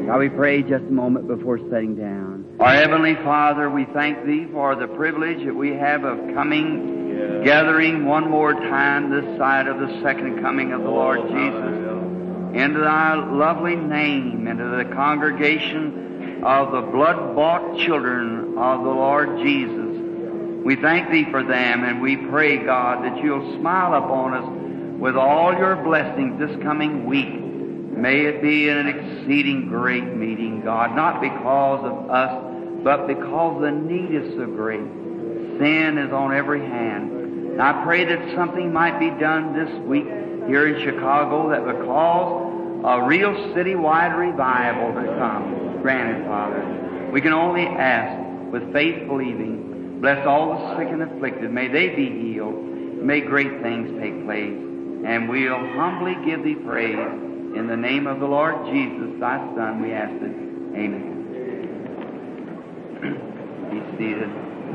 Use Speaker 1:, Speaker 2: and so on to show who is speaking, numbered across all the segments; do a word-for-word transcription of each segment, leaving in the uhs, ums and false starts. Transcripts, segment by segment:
Speaker 1: Shall we pray just a moment before sitting down?
Speaker 2: Our Heavenly Father, we thank Thee for the privilege that we have of coming, yeah. gathering one more time this side of the second coming of the Lord Jesus, into Thy lovely name, into the congregation of the blood-bought children of the Lord Jesus. We thank Thee for them, and we pray, God, that You'll smile upon us with all Your blessings this coming week. May it be an exceeding great meeting, God, not because of us, but because the need is so great. Sin is on every hand. And I pray that something might be done this week here in Chicago that would cause a real citywide revival to come. Granted, Father, we can only ask with faith believing. Bless all the sick and afflicted. May they be healed. May great things take place. And we'll humbly give Thee praise. In the name of the Lord Jesus, Thy Son, we ask it. Amen. Be seated.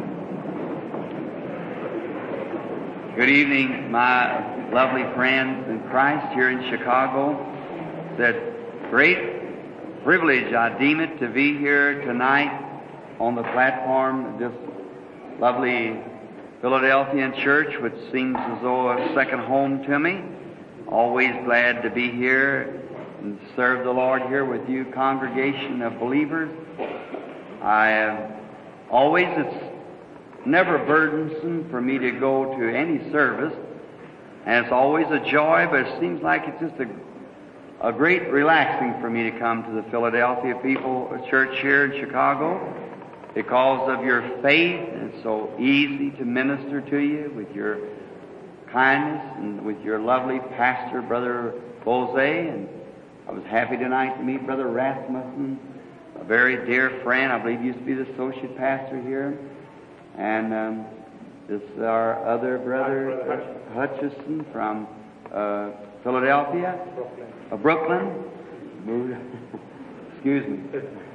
Speaker 2: Good evening, my lovely friends in Christ here in Chicago. It's a great privilege, I deem it, to be here tonight on the platform of this lovely Philadelphian church, which seems as though a second home to me. Always glad to be here and serve the Lord here with you, congregation of believers. I have always, it's never burdensome for me to go to any service, and it's always a joy, but it seems like it's just a, a great relaxing for me to come to the Philadelphia people church here in Chicago because of your faith, and it's so easy to minister to you with your kindness and with your lovely pastor, Brother Bose. And I was happy tonight to meet Brother Rasmussen, a very dear friend. I believe he used to be the associate pastor here. And um, this is our other brother, Hutchison, from uh, Philadelphia, uh, Brooklyn. Excuse me.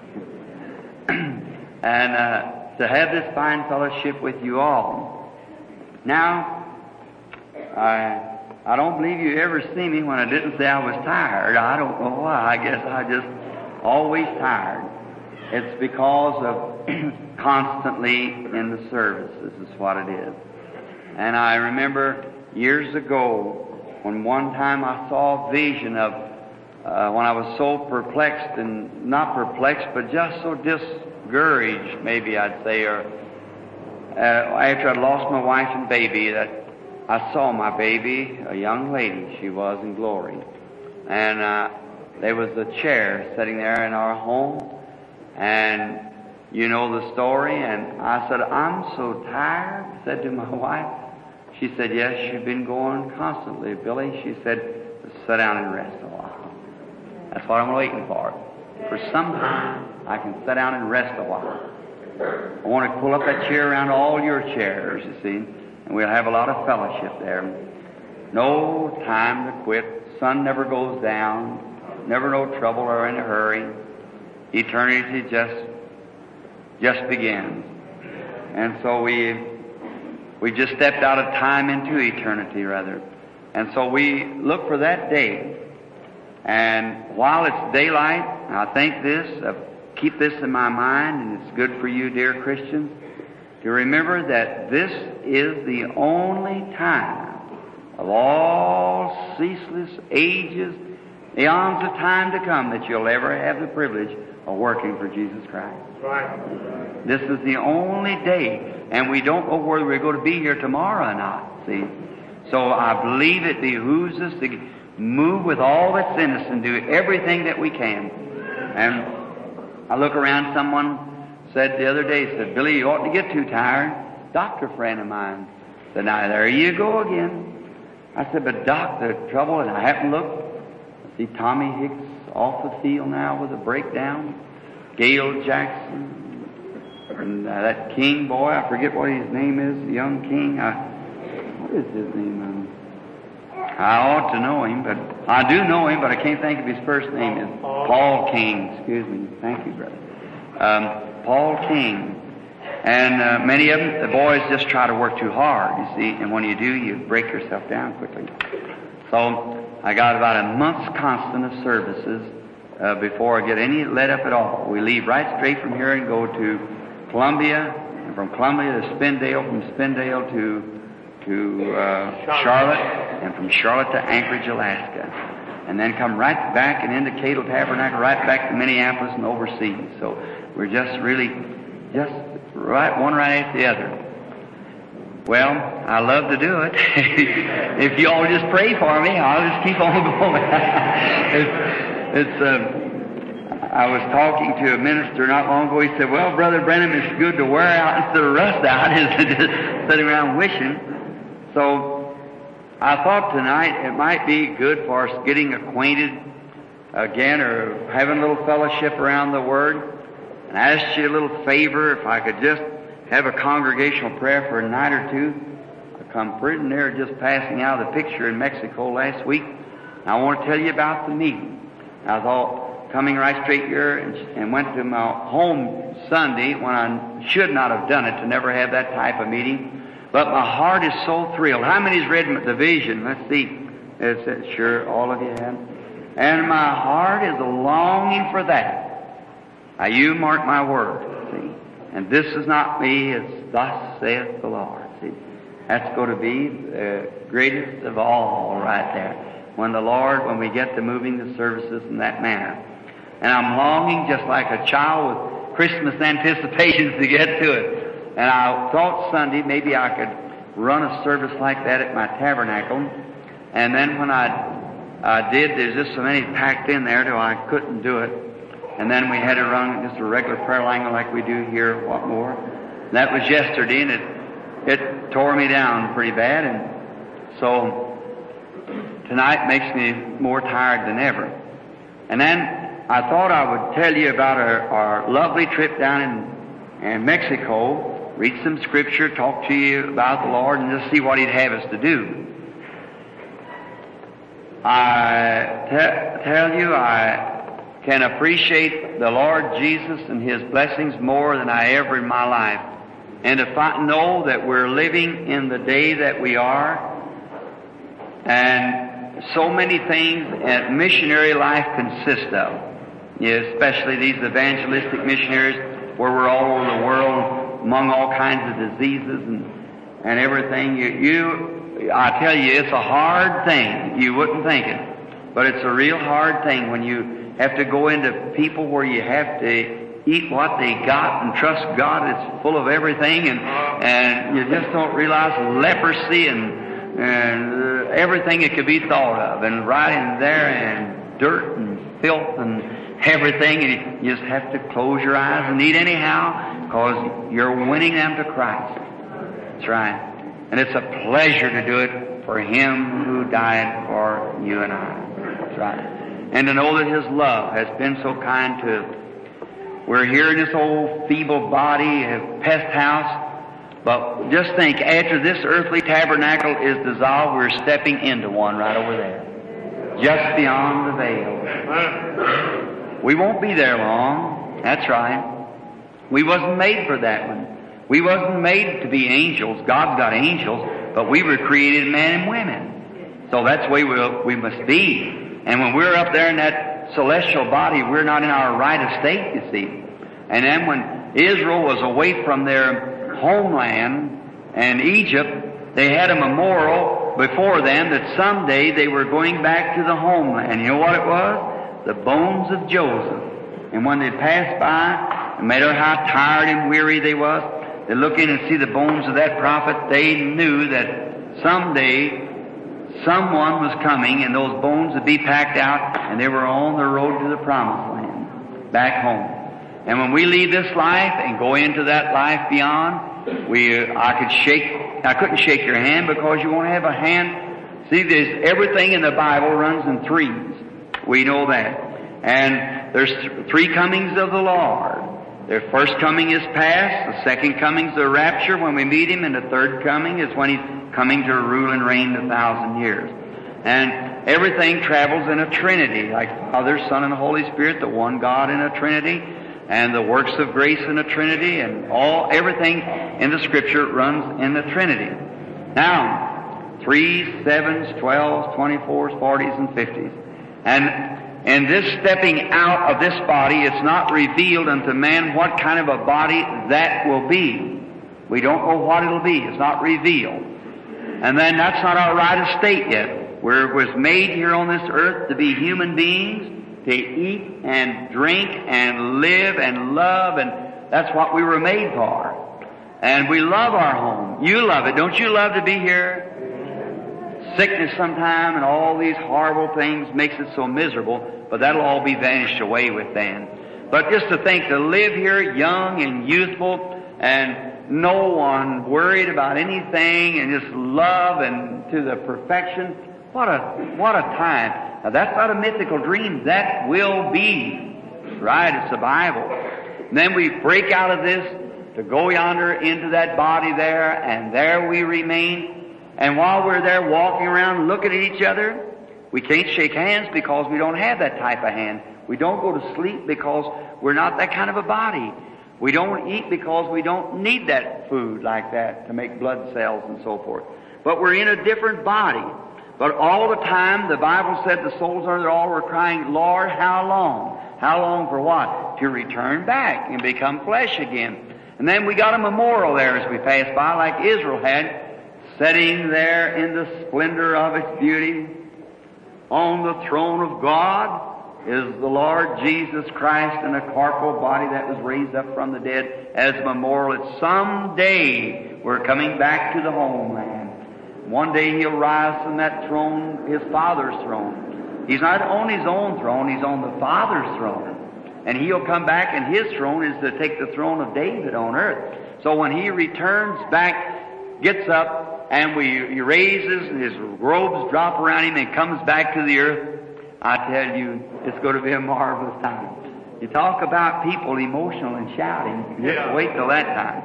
Speaker 2: And uh, to have this fine fellowship with you all. Now, I I don't believe you ever see me when I didn't say I was tired. I don't know why. I guess I just always tired. It's because of constantly in the service. This is what it is. And I remember years ago when one time I saw a vision of uh, when I was so perplexed, and not perplexed, but just so discouraged, maybe I'd say, or uh, after I'd lost my wife and baby, that I saw my baby, a young lady she was in glory. And uh, there was a chair sitting there in our home. And you know the story. And I said, I'm so tired, I said to my wife. She said, yes, you've been going constantly, Billy. She said, sit down and rest a while. That's what I'm waiting for. For some time, I can sit down and rest a while. I want to pull up that chair around all your chairs, you see. And we'll have a lot of fellowship there. No time to quit. Sun never goes down. Never no trouble or in a hurry. Eternity just just begins. And so we we just stepped out of time into eternity, rather. And so we look for that day. And while it's daylight, I think this, uh, keep this in my mind, and it's good for you, dear Christians, to remember that this is the only time of all ceaseless ages, eons of time to come, that you'll ever have the privilege of working for Jesus Christ. Right. This is the only day, and we don't know whether we're going to be here tomorrow or not, see. So I believe it behooves us to move with all that's in us and do everything that we can. And I look around, someone said the other day, said, Billy, you ought to get too tired. Doctor friend of mine said, now there you go again. I said, but doc, the trouble, and I happened to look, I see Tommy Hicks off the field now with a breakdown, Gail Jackson, and uh, that King boy, I forget what his name is, the young King. I, what is his name? Um, I ought to know him, but I do know him, but I can't think of his first name. Is Paul King. Excuse me. Thank you, brother. Um, Paul King. And uh, many of them, the boys just try to work too hard, you see, and when you do, you break yourself down quickly. So I got about a month's constant of services uh, before I get any let up at all. We leave right straight from here and go to Columbia, and from Columbia to Spindale, from Spindale to to uh, Charlotte, and from Charlotte to Anchorage, Alaska, and then come right back and into Cadle Tabernacle, right back to Minneapolis and overseas. So we're just really, just right one right after the other. Well, I love to do it. If you all just pray for me, I'll just keep on going. it's, it's uh, I was talking to a minister not long ago. He said, "Well, Brother Brenham, it's good to wear out instead of rust out, isn't it? Just sitting around wishing." So I thought tonight it might be good for us getting acquainted again, or having a little fellowship around the Word. And I asked you a little favor, if I could just have a congregational prayer for a night or two. I come pretty near just passing out of the picture in Mexico last week. And I want to tell you about the meeting. I thought, coming right straight here, and, and went to my home Sunday when I should not have done it, to never have that type of meeting. But my heart is so thrilled. How many's read the vision? Let's see. It's, it's sure all of you have. And my heart is a longing for that. Now you mark my word. See. And this is not me, it's thus saith the Lord. See, that's going to be the greatest of all right there. When the Lord, when we get to moving the services in that manner. And I'm longing just like a child with Christmas anticipations to get to it. And I thought Sunday maybe I could run a service like that at my tabernacle. And then when I, I did, there's just so many packed in there till I couldn't do it. And then we had to run just a regular prayer line like we do here, what more. And that was yesterday, and it, it tore me down pretty bad. And so tonight makes me more tired than ever. And then I thought I would tell you about our, our lovely trip down in, in Mexico, read some scripture, talk to you about the Lord, and just see what He'd have us to do. I te- tell you, I can appreciate the Lord Jesus and His blessings more than I ever in my life. And if I know that we're living in the day that we are, and so many things that missionary life consists of, yeah, especially these evangelistic missionaries where we're all over the world among all kinds of diseases and, and everything. You, you, I tell you, it's a hard thing. You wouldn't think it. But it's a real hard thing when you have to go into people where you have to eat what they got and trust God. It's full of everything, and and you just don't realize leprosy and, and uh, everything that could be thought of, and right in there, and dirt and filth and everything, and you just have to close your eyes and eat anyhow, because you're winning them to Christ. That's right. And it's a pleasure to do it for Him who died for you and I. That's right. And to know that His love has been so kind to us. We're here in this old feeble body, a pest house, but just think, after this earthly tabernacle is dissolved, we're stepping into one right over there, just beyond the veil. We won't be there long. That's right. We wasn't made for that one. We wasn't made to be angels. God's got angels, but we were created men and women. So that's the way we'll, we must be. And when we're up there in that celestial body, we're not in our right estate, you see. And then when Israel was away from their homeland and Egypt, they had a memorial before them that someday they were going back to the homeland. You know what it was? The bones of Joseph. And when they passed by, no matter how tired and weary they was, they look in and see the bones of that prophet. They knew that someday someone was coming, and those bones would be packed out, and they were on the road to the promised land, back home. And when we leave this life and go into that life beyond, we, uh, I could shake, I couldn't shake your hand because you won't have a hand. See, there's everything in the Bible runs in threes. We know that. And there's th- three comings of the Lord. The first coming is past, the second coming is the rapture when we meet Him, and the third coming is when He's coming to rule and reign a thousand years. And everything travels in a Trinity, like Father, Son, and Holy Spirit, the one God in a Trinity, and the works of grace in a Trinity, and all, everything in the Scripture runs in the Trinity. Now, threes, sevens, twelves, twenty-fours, forties, and fifties. And in this stepping out of this body, it's not revealed unto man what kind of a body that will be. We don't know what it'll be. It's not revealed. And then that's not our right estate yet. We was made here on this earth to be human beings, to eat and drink and live and love, and that's what we were made for. And we love our home. You love it. Don't you love to be here? Sickness sometime and all these horrible things makes it so miserable, but that'll all be vanished away with then. But just to think to live here young and youthful and no one worried about anything and just love and to the perfection, what a, what a time. Now that's not a mythical dream. That will be. Right, it's the Bible. And then we break out of this to go yonder into that body there, and there we remain. And while we're there walking around looking at each other, we can't shake hands because we don't have that type of hand. We don't go to sleep because we're not that kind of a body. We don't eat because we don't need that food like that to make blood cells and so forth. But we're in a different body. But all the time, the Bible said the souls are there all were crying, Lord, how long? How long for what? To return back and become flesh again. And then we got a memorial there as we pass by, like Israel had, sitting there in the splendor of its beauty. On the throne of God is the Lord Jesus Christ in a corporal body that was raised up from the dead as a memorial that someday we're coming back to the homeland. One day He'll rise from that throne, His Father's throne. He's not on His own throne, He's on the Father's throne. And He'll come back, and His throne is to take the throne of David on earth. So when He returns back, gets up, and we, He raises, and His robes drop around Him, and comes back to the earth, I tell you, it's going to be a marvelous time. You talk about people emotional and shouting, just
Speaker 3: Yeah.
Speaker 2: wait till that time.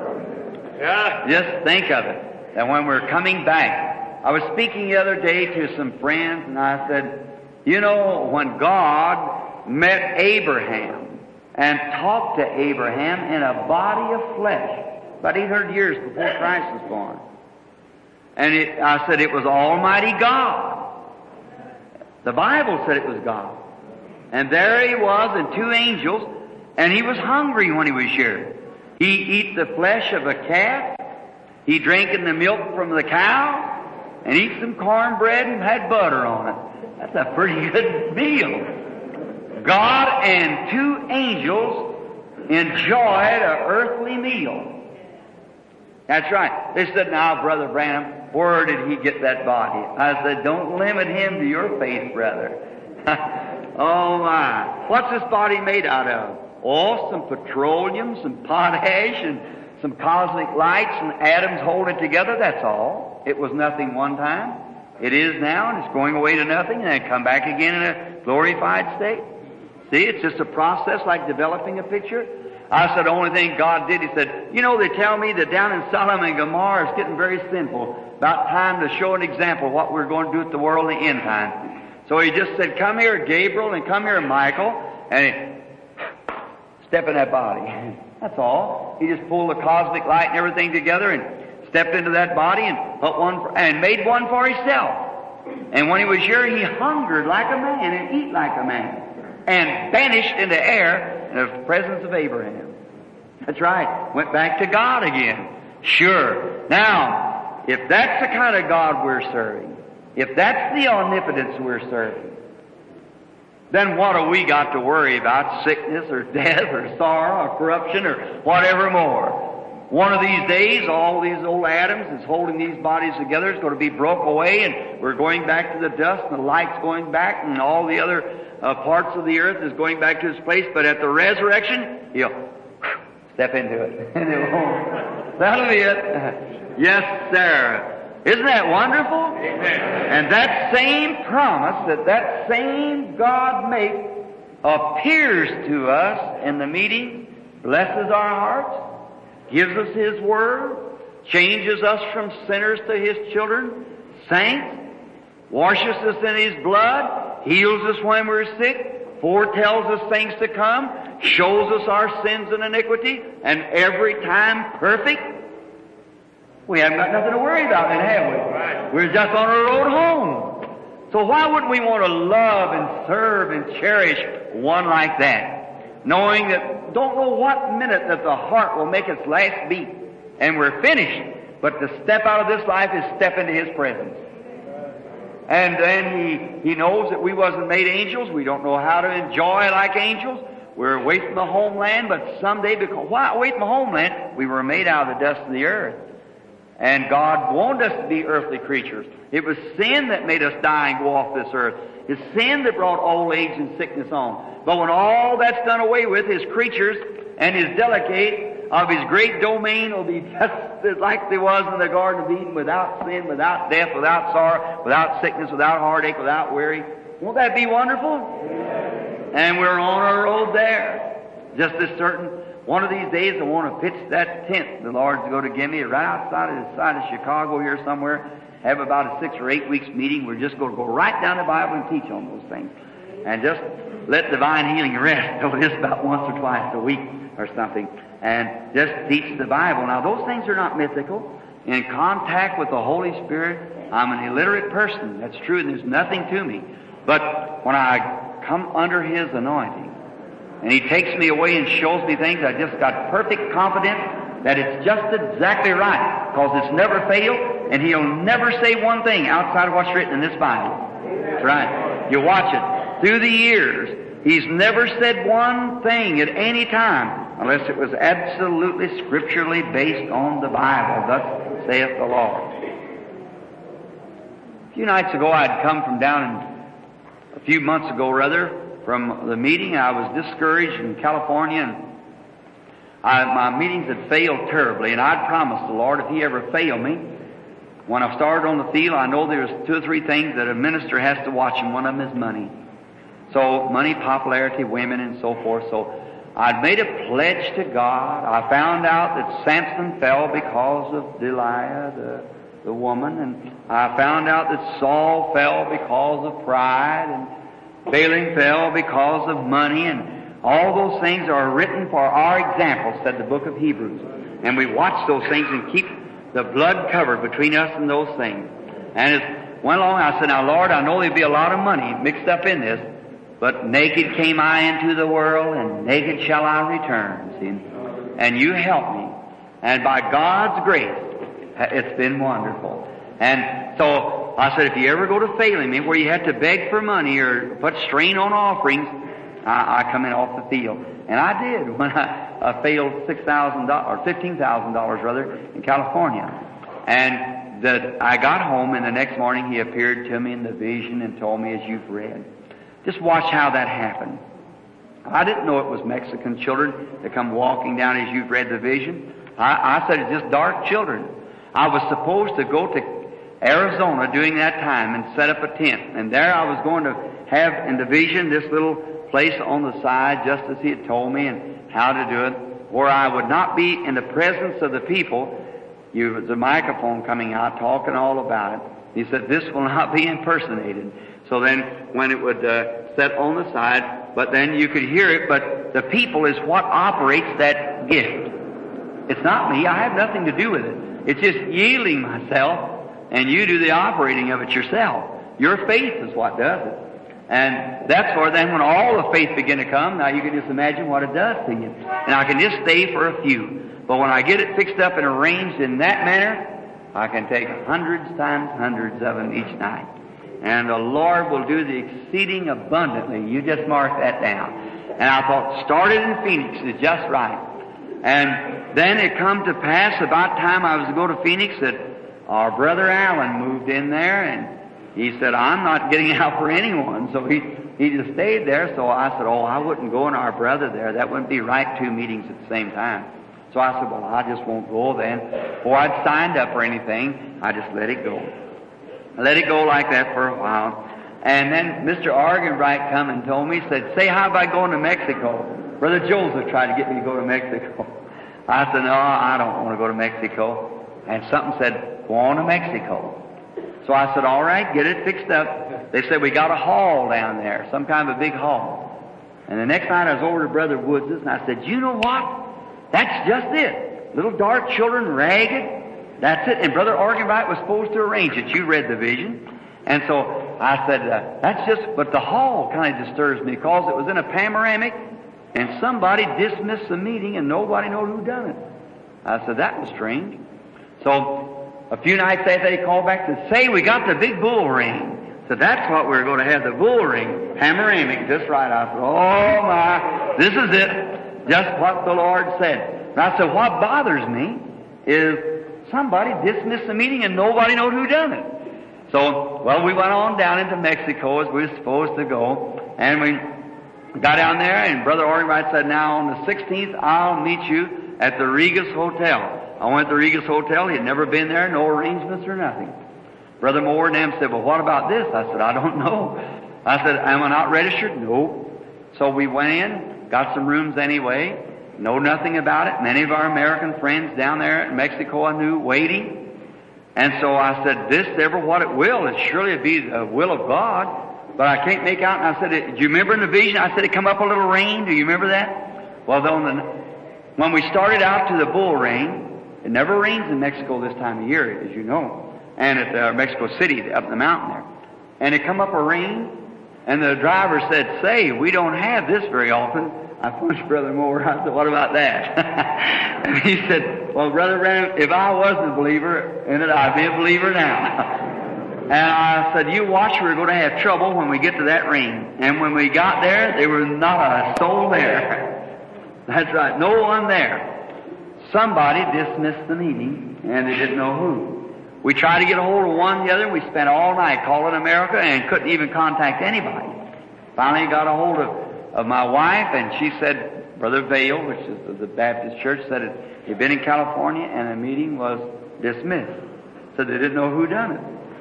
Speaker 3: Yeah.
Speaker 2: Just think of it. That when we're coming back, I was speaking the other day to some friends, and I said, you know, when God met Abraham and talked to Abraham in a body of flesh, about eight hundred years before Christ was born, and it, I said it was Almighty God. The Bible said it was God. And there He was and two angels, and He was hungry when He was here. He eat the flesh of a calf, He drank in the milk from the cow, and eat some cornbread and had butter on it. That's a pretty good meal. God and two angels enjoyed an earthly meal. That's right. They said, now, Brother Branham, where did he get that body? I said, don't limit him to your faith, brother. Oh, my. What's this body made out of? Oh, some petroleum, some potash, and some cosmic lights and atoms hold it together. That's all. It was nothing one time. It is now, and it's going away to nothing, and then come back again in a glorified state. See, it's just a process like developing a picture. I said, the only thing God did, He said, you know, they tell me that down in Sodom and Gomorrah it's getting very sinful. About time to show an example of what we're going to do at the world in the end time. So He just said, come here, Gabriel, and come here, Michael, and he, step in that body. That's all. He just pulled the cosmic light and everything together and stepped into that body and put one for, and made one for Himself. And when He was here, He hungered like a man and eat like a man and vanished into air in the presence of Abraham. That's right. Went back to God again. Sure. Now, if that's the kind of God we're serving, if that's the omnipotence we're serving, then what have we got to worry about? Sickness or death or sorrow or corruption or whatever more. One of these days, all these old atoms that's holding these bodies together is going to be broke away, and we're going back to the dust, and the light's going back, and all the other uh, parts of the earth is going back to its place. But at the resurrection, He'll step into it. And it won't. That'll be it. Yes, sir. Isn't that wonderful?
Speaker 3: Amen.
Speaker 2: And that same promise that that same God makes appears to us in the meeting, blesses our hearts, gives us His Word, changes us from sinners to His children, saints, washes us in His blood, heals us when we're sick, foretells us things to come, shows us our sins and iniquity, and every time perfect. We haven't got nothing to worry about then, have we?
Speaker 3: Right.
Speaker 2: We're just on our road home. So why wouldn't we want to love and serve and cherish one like that? Knowing that, don't know what minute that the heart will make its last beat and we're finished. But to step out of this life is step into His presence. And then He, He knows that we wasn't made angels. We don't know how to enjoy like angels. We're away from the homeland, but someday, because, why away from the homeland? We were made out of the dust of the earth. And God wanted us to be earthly creatures. It was sin that made us die and go off this earth. It's sin that brought old age and sickness on. But when all that's done away with, His creatures and His delegate of His great domain will be just like they was in the Garden of Eden, without sin, without death, without sorrow, without sickness, without heartache, without worry. Won't that be wonderful? And we're on our road there. Just as certain, one of these days I want to pitch that tent the Lord's going to give me right outside of the side of Chicago here somewhere. Have about a six or eight weeks meeting. We're just going to go right down the Bible and teach on those things. And just let divine healing rest till just about once or twice a week or something. And just teach the Bible. Now those things are not mythical. In contact with the Holy Spirit, I'm an illiterate person. That's true, and there's nothing to me. But when I come under His anointing, and He takes me away and shows me things, I just got perfect confidence that it's just exactly right, because it's never failed, and He'll never say one thing outside of what's written in this Bible. That's right. You watch it. Through the years, He's never said one thing at any time, unless it was absolutely scripturally based on the Bible. Thus saith the Lord. A few nights ago, I'd come from down in A few months ago, rather, from the meeting. I was discouraged in California, and I, my meetings had failed terribly, and I'd promised the Lord if He ever failed me, when I started on the field, I know there's two or three things that a minister has to watch, and one of them is money. So, money, popularity, women, and so forth. So, I'd made a pledge to God. I found out that Samson fell because of Delilah, the the woman, and I found out that Saul fell because of pride, and Balaam fell because of money, and all those things are written for our example, said the book of Hebrews. And we watch those things and keep the blood covered between us and those things. And as it went along, I said, now Lord, I know there'll be a lot of money mixed up in this, but naked came I into the world, and naked shall I return. See? And you help me. And by God's grace, it's been wonderful. And so I said, if you ever go to failing me, where you have to beg for money or put strain on offerings, I, I come in off the field. And I did when I, I failed six thousand dollars, or fifteen thousand dollars rather, in California. And that I got home, and the next morning He appeared to me in the vision and told me, as you've read. Just watch how that happened. I didn't know it was Mexican children that come walking down as you've read the vision. I, I said it's just dark children. I was supposed to go to Arizona during that time and set up a tent. And there I was going to have in the vision this little place on the side, just as He had told me and how to do it, where I would not be in the presence of the people. You, the microphone coming out, talking all about it. He said, this will not be impersonated. So then when it would uh, set on the side, but then you could hear it, but the people is what operates that gift. It's not me. I have nothing to do with it. It's just yielding myself, and you do the operating of it yourself. Your faith is what does it. And that's where then when all the faith begin to come, now you can just imagine what it does to you. And I can just stay for a few. But when I get it fixed up and arranged in that manner, I can take hundreds times hundreds of them each night. And the Lord will do the exceeding abundantly. You just mark that down. And I thought, started in Phoenix is just right. And then it come to pass about time I was to go to Phoenix that our brother Allen moved in there, and he said, I'm not getting out for anyone. So he, he just stayed there. So I said, oh, I wouldn't go in our brother there. That wouldn't be right, two meetings at the same time. So I said, well, I just won't go then. Before I'd signed up or anything, I just let it go. I let it go like that for a while. And then Mister Arganbright come and told me, said, say, how about going to Mexico? Brother Joseph tried to get me to go to Mexico. I said, no, I don't want to go to Mexico. And something said, go on to Mexico. So I said, all right, get it fixed up. They said, we got a hall down there, some kind of a big hall. And the next night I was over to Brother Woods' and I said, you know what? That's just it. Little dark children, ragged. That's it. And Brother Arganbright was supposed to arrange it. You read the vision. And so I said, uh, that's just, but the hall kind of disturbs me because it was in a panoramic and somebody dismissed the meeting and nobody knew who done it. I said, that was strange. So a few nights after they called back to say, we got the big bull ring. So that's what we we're going to have, the bull ring, panoramic, just right. I said, oh my, this is it, just what the Lord said. And I said, what bothers me is somebody dismissed the meeting and nobody knowed who done it. So, well, we went on down into Mexico as we were supposed to go, and we got down there, and Brother Orgenbright said, now on the sixteenth, I'll meet you at the Regas Hotel. I went to the Regas Hotel. He had never been there, no arrangements or nothing. Brother Moore and them said, well, what about this? I said, I don't know. I said, am I not registered? No. So we went in, got some rooms anyway, know nothing about it. Many of our American friends down there in Mexico I knew waiting. And so I said, this ever what it will, it surely be the will of God. But I can't make out. And I said, do you remember in the vision? I said, it come up a little rain. Do you remember that? Well, then, when we started out to the bull ring, it never rains in Mexico this time of year, as you know. And at uh, Mexico City, up the mountain there. And it come up a rain, and the driver said, say, we don't have this very often. I punched Brother Moore. I said, what about that? And he said, well, Brother Branham, if I wasn't a believer in it, I'd be a believer now. And I said, you watch, we're going to have trouble when we get to that ring. And when we got there, there was not a soul there. That's right, no one there. Somebody dismissed the meeting, and they didn't know who. We tried to get a hold of one the other, and we spent all night calling America and couldn't even contact anybody. Finally got a hold of of my wife, and she said, Brother Vail, which is of the Baptist Church, said it, he'd been in California and the meeting was dismissed. So they didn't know who done it.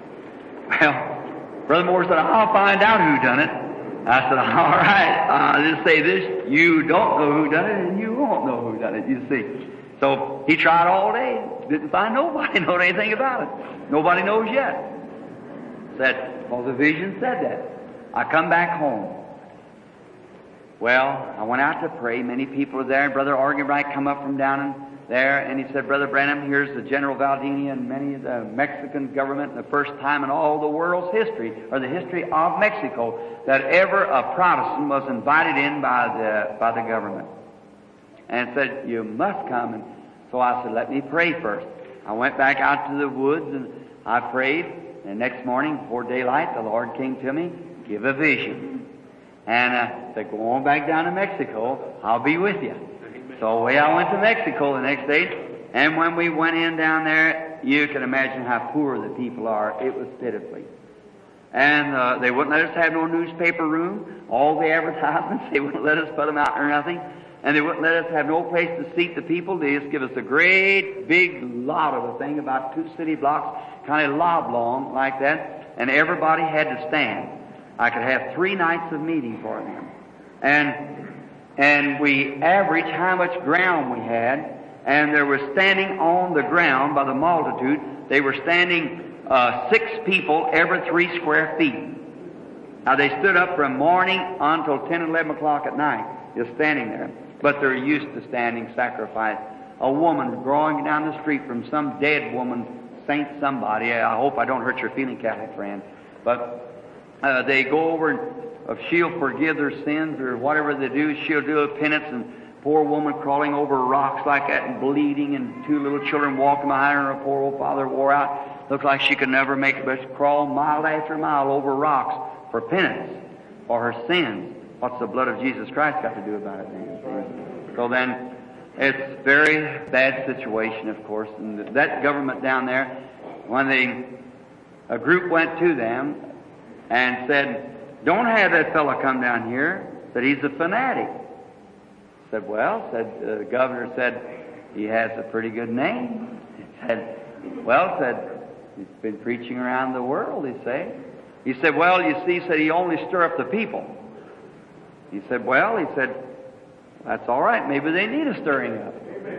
Speaker 2: Well, Brother Moore said, I'll find out who done it. I said, all right, I'll just say this, you don't know who done it and you won't know who done it, you see. So he tried all day, didn't find nobody know anything about it. Nobody knows yet. Said, well, the vision said that. I come back home. Well, I went out to pray. Many people were there. Brother Orgenbright come up from down in there, and he said, Brother Branham, here's the General Valdini and many of the Mexican government, the first time in all the world's history, or the history of Mexico, that ever a Protestant was invited in by the by the government. And said, you must come. And so I said, let me pray first. I went back out to the woods, and I prayed. And next morning, before daylight, the Lord came to me, give a vision. And uh, said, go on back down to Mexico. I'll be with you. Amen. So away I went to Mexico the next day. And when we went in down there, you can imagine how poor the people are. It was pitifully. And uh, they wouldn't let us have no newspaper room. All the advertisements, they wouldn't let us put them out or nothing. And they wouldn't let us have no place to seat the people. They just give us a great big lot of a thing, about two city blocks, kind of loblong like that. And everybody had to stand. I could have three nights of meeting for them. And and we averaged how much ground we had, and there was standing on the ground by the multitude, they were standing uh, six people every three square feet. Now they stood up from morning until ten, eleven o'clock at night, just standing there. But they're used to standing sacrifice. A woman going down the street from some dead woman, saint somebody, I hope I don't hurt your feeling, Catholic friend, but Uh, they go over and if she'll forgive their sins or whatever they do, she'll do a penance, and poor woman crawling over rocks like that and bleeding, and two little children walking behind her, and her poor old father wore out. Looked like she could never make it, but she crawled mile after mile over rocks for penance for her sins. What's the blood of Jesus Christ got to do about it then? So then, it's a very bad situation, of course. And that government down there, when they, a group went to them and said, don't have that fellow come down here. Said, he's a fanatic. Said, well, said uh, the governor said, he has a pretty good name. Said, well, said, he's been preaching around the world, he say. He said, well, you see, said, he only stir up the people. He said, well, he said, that's all right. Maybe they need a stirring up.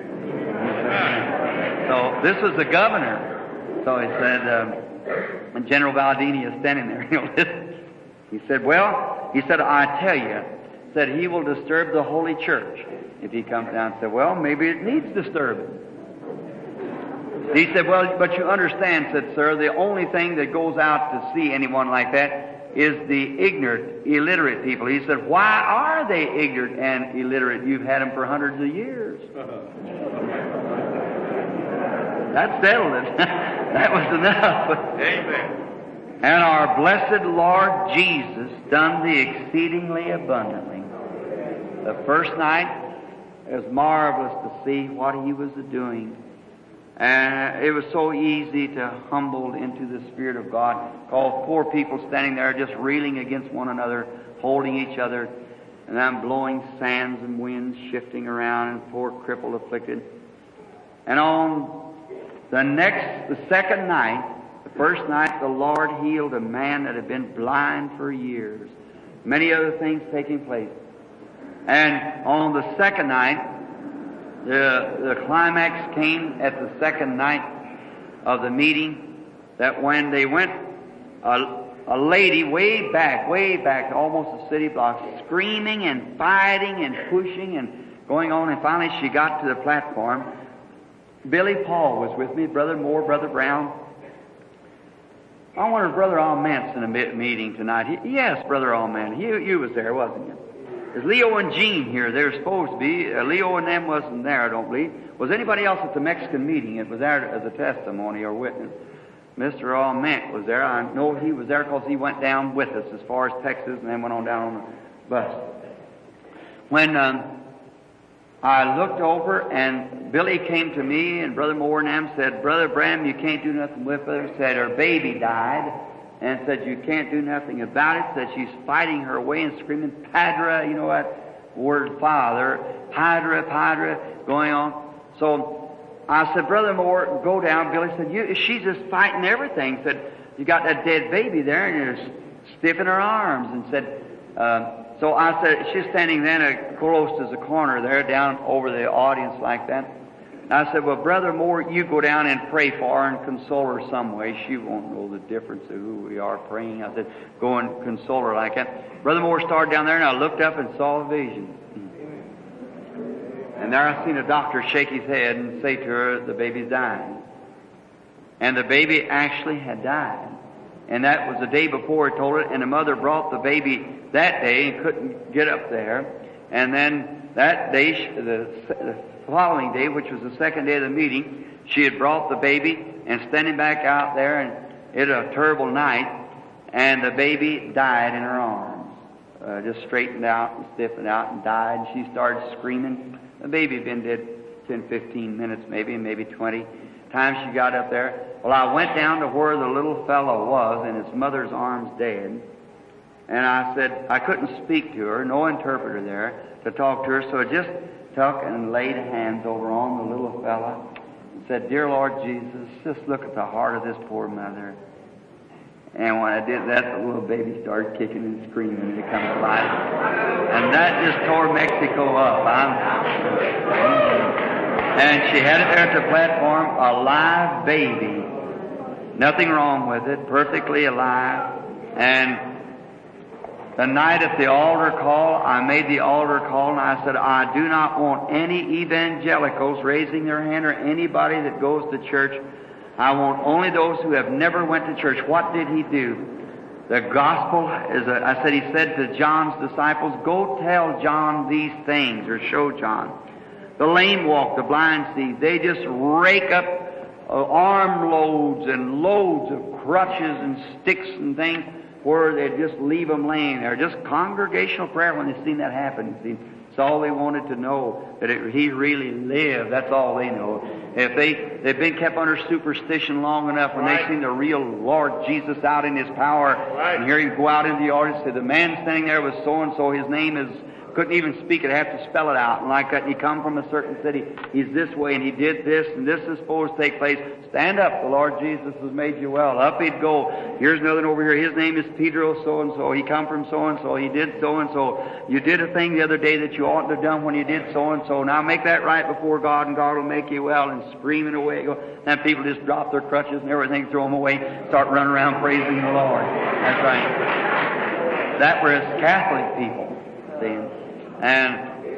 Speaker 2: So this was the governor. So he said, um, and General Valdini is standing there. You know, listen. He said, well, he said, I tell you, said he will disturb the Holy Church if he comes down. I said, well, maybe it needs disturbing. He said, well, but you understand, said, sir, the only thing that goes out to see anyone like that is the ignorant, illiterate people. He said, why are they ignorant and illiterate? You've had them for hundreds of years. That settled it. That was enough.
Speaker 3: Amen.
Speaker 2: And our blessed Lord Jesus done the exceedingly abundantly. The first night, it was marvelous to see what He was doing. And it was so easy to humble into the Spirit of God. Call poor people standing there just reeling against one another, holding each other, and I'm blowing sands and winds shifting around, and poor crippled, afflicted. And on the next, the second night, the first night, the Lord healed a man that had been blind for years. Many other things taking place. And on the second night, the, the climax came at the second night of the meeting, that when they went, a, a lady way back, way back, almost a city block, screaming and fighting and pushing and going on, and finally she got to the platform. Billy Paul was with me, Brother Moore, Brother Brown. I wonder if Brother Alment's in a meeting tonight. He, yes, Brother Alment. You, you was there, wasn't you? There's Leo and Jean here. They were supposed to be. Uh, Leo and them wasn't there, I don't believe. Was anybody else at the Mexican meeting? It was there as a testimony or witness. Mister Alment was there. I know he was there because he went down with us as far as Texas and then went on down on the bus. When um, I looked over and Billy came to me and Brother Moore and them said, Brother Bram, you can't do nothing with her. Said her baby died. And said, you can't do nothing about it. Said she's fighting her way and screaming, Padre, you know that word, Father, Padre, Padre, going on. So I said, Brother Moore, go down. Billy said, you, she's just fighting everything. Said, you got that dead baby there and you're stiff in her arms. And said, uh, so I said, she's standing then uh, close to the corner there, down over the audience like that. And I said, well, Brother Moore, you go down and pray for her and console her some way. She won't know the difference of who we are praying. I said, go and console her like that. Brother Moore started down there, and I looked up and saw a vision. And there I seen a doctor shake his head and say to her, the baby's dying. And the baby actually had died. And that was the day before I told it, and the mother brought the baby that day and couldn't get up there. And then that day, the, the following day, which was the second day of the meeting, she had brought the baby and standing back out there, and it was a terrible night, and the baby died in her arms. Uh, just straightened out and stiffened out and died, and she started screaming. The baby had been dead ten, fifteen minutes maybe, maybe twenty. Time she got up there. Well, I went down to where the little fellow was in his mother's arms dead, and I said, I couldn't speak to her, no interpreter there to talk to her, so I just took and laid hands over on the little fella and said, Dear Lord Jesus, just look at the heart of this poor mother. And when I did that, the little baby started kicking and screaming and it come alive. And that just tore Mexico up. I'm, and she had it there at the platform, a live baby. Nothing wrong with it, perfectly alive. And the night at the altar call, I made the altar call and I said, I do not want any evangelicals raising their hand or anybody that goes to church. I want only those who have never went to church. What did he do? The gospel is a, I said, he said to John's disciples, go tell John these things, or show John. The lame walk, the blind see. They just rake up uh, armloads and loads of crutches and sticks and things, where they just leave them laying there. Just congregational prayer when they seen that happen. See, it's all they wanted to know, that it, he really lived. That's all they know. If they, they've been kept under superstition long enough, when right. they seen the real Lord Jesus out in His power, right. and here He go out into the audience, say, the man standing there was so-and-so, his name is, couldn't even speak it, have to spell it out. And like that, and he come from a certain city, he's this way, and he did this, and this is supposed to take place. Stand up, the Lord Jesus has made you well. Up he'd go. Here's another over here. His name is Pedro so-and-so. He come from so-and-so. He did so-and-so. You did a thing the other day that you oughtn't to have done when you did so-and-so. Now make that right before God, and God will make you well. And screaming away. And people just drop their crutches and everything, throw them away, start running around praising the Lord. That's right. That was Catholic people, see. And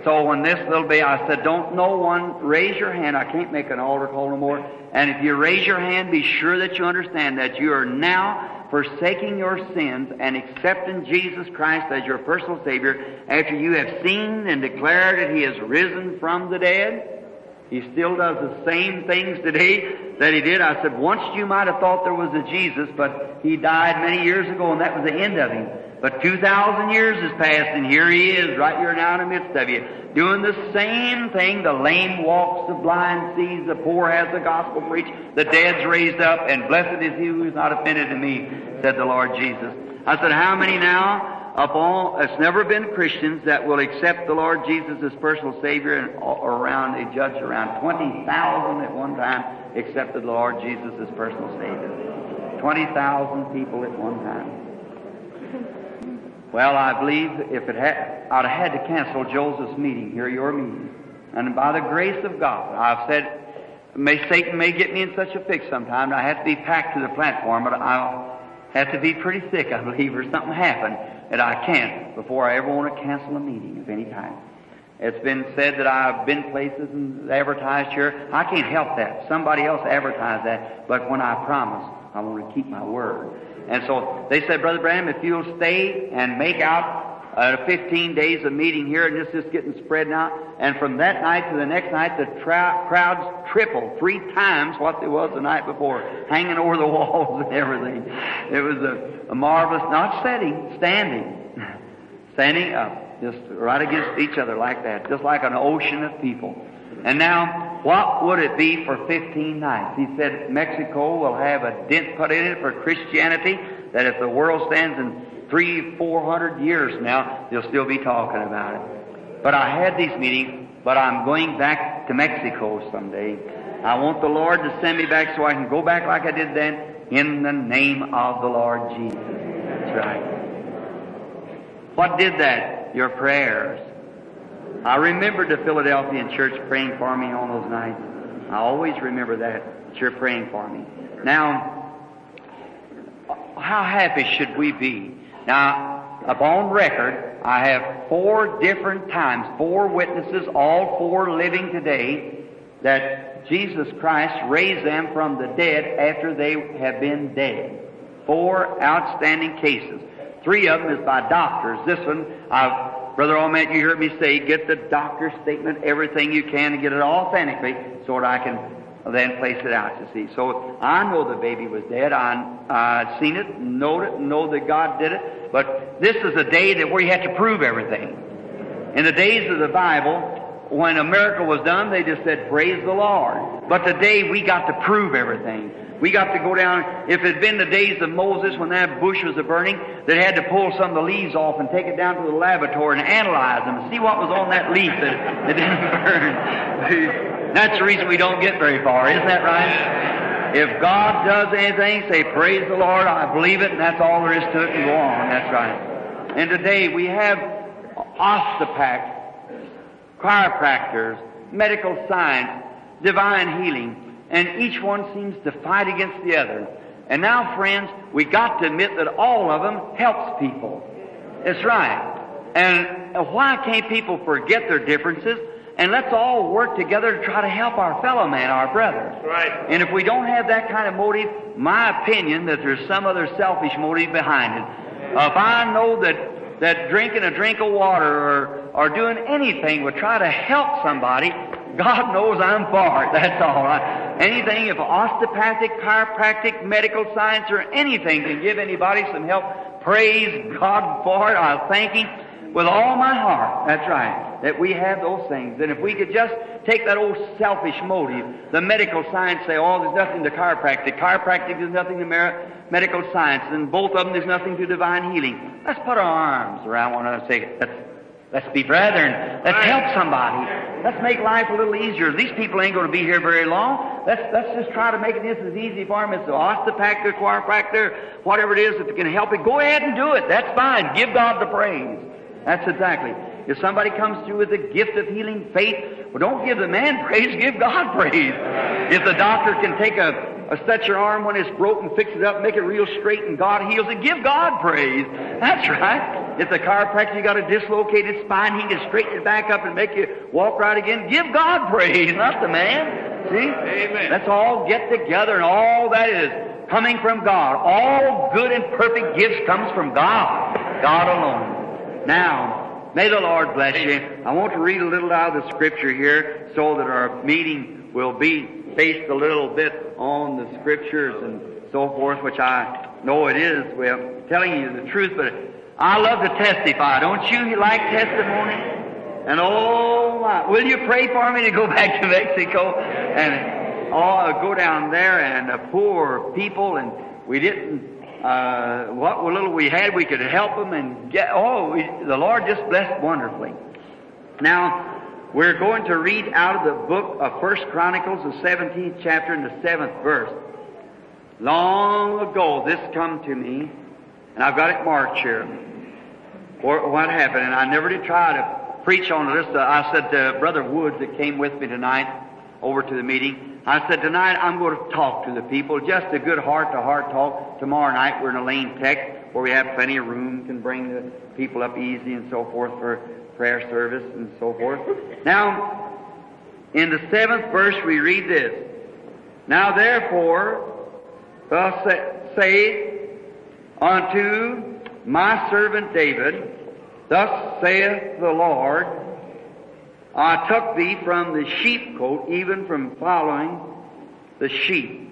Speaker 2: So when this little baby, I said, don't no one raise your hand. I can't make an altar call no more. And if you raise your hand, be sure that you understand that you are now forsaking your sins and accepting Jesus Christ as your personal Savior after you have seen and declared that He has risen from the dead. He still does the same things today that He did. I said, once you might have thought there was a Jesus, but He died many years ago and that was the end of Him. But two thousand years has passed and here He is, right here now in the midst of you, doing the same thing. The lame walks, the blind sees, the poor has the gospel preached, the dead's raised up, and blessed is He who is not offended in me, said the Lord Jesus. I said, how many now? Of all, it's never been Christians that will accept the Lord Jesus as personal Savior, and around, a judge around twenty thousand at one time accepted the Lord Jesus as personal Savior. twenty thousand people at one time. Well, I believe if it had, I'd have had to cancel Joseph's meeting, here your meeting. And by the grace of God, I've said, may Satan may get me in such a fix sometime, I have to be packed to the platform, but I'll have to be pretty sick, I believe, or something happen that I can't before I ever want to cancel a meeting of any kind. It's been said that I've been places and advertised here. I can't help that. Somebody else advertised that. But when I promise, I want to keep my word. And so they said, Brother Branham, if you'll stay and make out uh, fifteen days of meeting here, and this is getting spread now, and from that night to the next night, the tra- crowds tripled three times what it was the night before, hanging over the walls and everything. It was a, a marvelous, not sitting, standing, standing up, just right against each other like that, just like an ocean of people. And now, what would it be for fifteen nights? He said Mexico will have a dent put in it for Christianity, that if the world stands in three, four hundred years now, they'll still be talking about it. But I had these meetings, but I'm going back to Mexico someday. I want the Lord to send me back so I can go back like I did then, in the name of the Lord Jesus. That's right. What did that? Your prayers. I remembered the Philadelphian church praying for me on those nights. I always remember that, that you're praying for me. Now, how happy should we be? Now, upon record, I have four different times, four witnesses, all four living today, that Jesus Christ raised them from the dead after they have been dead. Four outstanding cases. Three of them is by doctors. This one, I've Brother Allman, you heard me say, get the doctor's statement, everything you can, and get it authentically so that I can then place it out, you see. So I know the baby was dead. I, I've seen it, know it, know that God did it. But this is a day that where you have to prove everything. In the days of the Bible, when a miracle was done, they just said, praise the Lord. But today we got to prove everything. We got to go down, if it had been the days of Moses when that bush was a-burning, they had to pull some of the leaves off and take it down to the laboratory and analyze them and see what was on that leaf that, that didn't burn. That's the reason we don't get very far, isn't that right? If God does anything, say, praise the Lord, I believe it, and that's all there is to it, and go on. That's right. And today we have osteopaths, chiropractors, medical science, divine healing, and each one seems to fight against the other. And now, friends, we got to admit that all of them helps people. That's right. And why can't people forget their differences and let's all work together to try to help our fellow man, our brother?
Speaker 3: Right.
Speaker 2: And if we don't have that kind of motive, my opinion that there's some other selfish motive behind it. Uh, if I know that that drinking a drink of water or or doing anything would try to help somebody, God knows I'm for it. That's all right. Anything, if osteopathic, chiropractic, medical science, or anything can give anybody some help, praise God for it. I thank Him with all my heart. That's right. That we have those things. And if we could just take that old selfish motive, the medical science say, oh, there's nothing to chiropractic. Chiropractic is nothing to mer- medical science. And both of them, there's nothing to divine healing. Let's put our arms around one another and say, let's Let's be brethren. Let's help somebody. Let's make life a little easier. These people ain't going to be here very long. Let's let's just try to make it just as easy for them as the osteopathic, chiropractor, whatever it is, if it can help it, go ahead and do it. That's fine. Give God the praise. That's exactly. If somebody comes through with the gift of healing faith, well, don't give the man praise, give God praise. If the doctor can take a, a set your arm when it's broken, fix it up, make it real straight, and God heals it, give God praise. That's right. If the chiropractor, you got a dislocated spine, he can straighten it back up and make you walk right again. Give God praise, not the man. See?
Speaker 3: Amen.
Speaker 2: Let's all get together, and all that is coming from God. All good and perfect gifts comes from God. God alone. Now, may the Lord bless you. I want to read a little out of the Scripture here so that our meeting will be based a little bit on the Scriptures and so forth, which I know it is. Well, telling you the truth, but I love to testify. Don't you? You like testimony? And oh my, will you pray for me to go back to Mexico and oh, go down there and uh, poor people, and we didn't. Uh, what little we had, we could help them and get. Oh, we, the Lord just blessed wonderfully. Now we're going to read out of the book of First Chronicles, the seventeenth chapter and the seventh verse. Long ago, this come to me, and I've got it marked here. For what happened, and I never did try to preach on this. Uh, I said to Brother Woods that came with me tonight over to the meeting, I said, tonight I'm going to talk to the people, just a good heart-to-heart talk. Tomorrow night we're in Elaine Tech, where we have plenty of room, can bring the people up easy and so forth for prayer service and so forth. Now, in the seventh verse we read this. Now therefore, thus say unto my servant David, thus saith the Lord, I took thee from the sheepcote, even from following the sheep.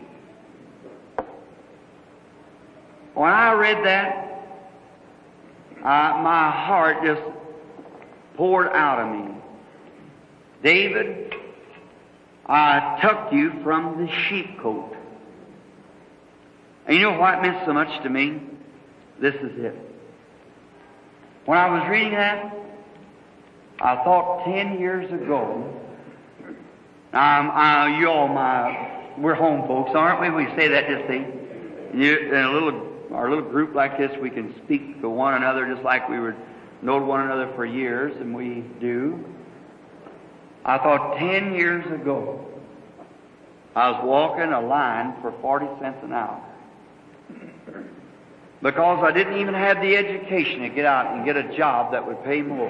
Speaker 2: When I read that, uh, my heart just poured out of me. David, I took you from the sheepcote. And you know why it meant so much to me? This is it. When I was reading that, I thought ten years ago, um, uh, you all my, we're home folks, aren't we? We say that just see. You, in a little, our little group like this, we can speak to one another just like we would know one another for years, and we do. I thought ten years ago, I was walking a line for forty cents an hour. Because I didn't even have the education to get out and get a job that would pay more.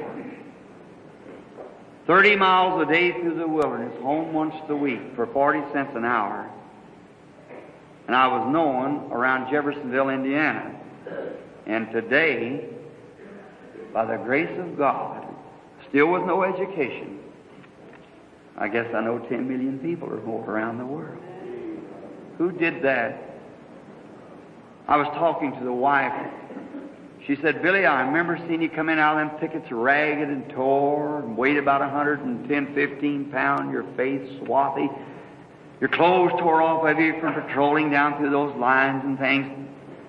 Speaker 2: Thirty miles a day through the wilderness, home once a week for forty cents an hour. And I was known around Jeffersonville, Indiana. And today, by the grace of God, still with no education, I guess I know ten million people or more around the world. Who did that? I was talking to the wife. She said, Billy, I remember seeing you come in out of them thickets ragged and tore and weighed about one hundred ten, fifteen pounds, your face swarthy, your clothes tore off of you from patrolling down through those lines and things.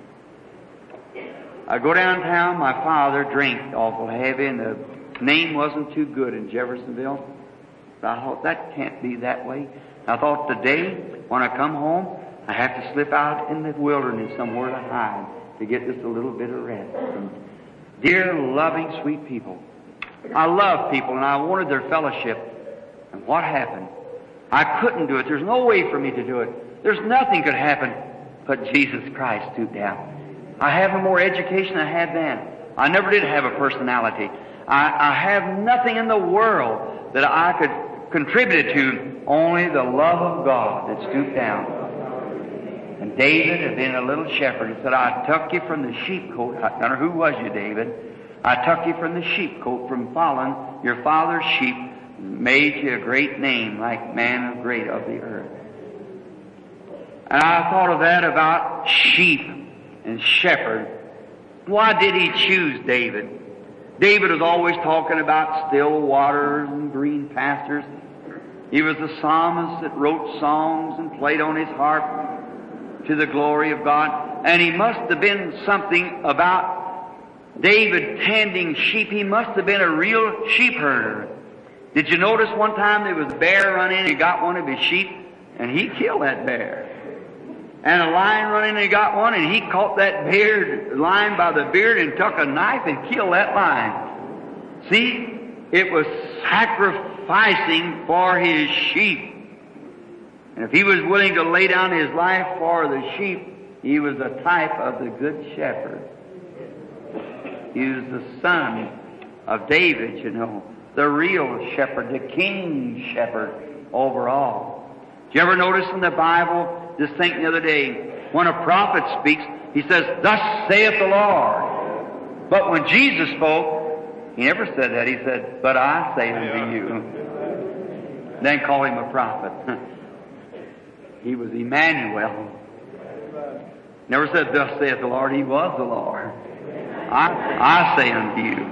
Speaker 2: I go downtown, my father drank awful heavy, and the name wasn't too good in Jeffersonville. But I thought, that can't be that way. I thought, today, when I come home, I have to slip out in the wilderness somewhere to hide to get just a little bit of rest. And dear, loving, sweet people. I love people, and I wanted their fellowship. And what happened? I couldn't do it. There's no way for me to do it. There's nothing could happen but Jesus Christ stooped down. I have no more education than I had then. I never did have a personality. I, I have nothing in the world that I could contribute to, only the love of God that stooped down. And David had been a little shepherd. He said, I took you from the sheepcote. I don't know who was you, David. I took you from the sheepcote, from following your father's sheep, made you a great name, like man of great of the earth. And I thought of that about sheep and shepherd. Why did he choose David? David was always talking about still waters and green pastures. He was the psalmist that wrote songs and played on his harp to the glory of God. And he must have been something about David tending sheep. He must have been a real sheep herder. Did you notice one time there was a bear running and he got one of his sheep and he killed that bear? And a lion running and he got one and he caught that beard, lion by the beard and took a knife and killed that lion. See, it was sacrificing for his sheep. And if he was willing to lay down his life for the sheep, he was a type of the good shepherd. He was the son of David, you know, the real shepherd, the king shepherd over all. Did you ever notice in the Bible, just think the other day, when a prophet speaks, he says, "Thus saith the Lord." But when Jesus spoke, he never said that. He said, "But I say unto you." Then call him a prophet. He was Emmanuel. Never said, "Thus saith the Lord." He was the Lord. I, I say unto you.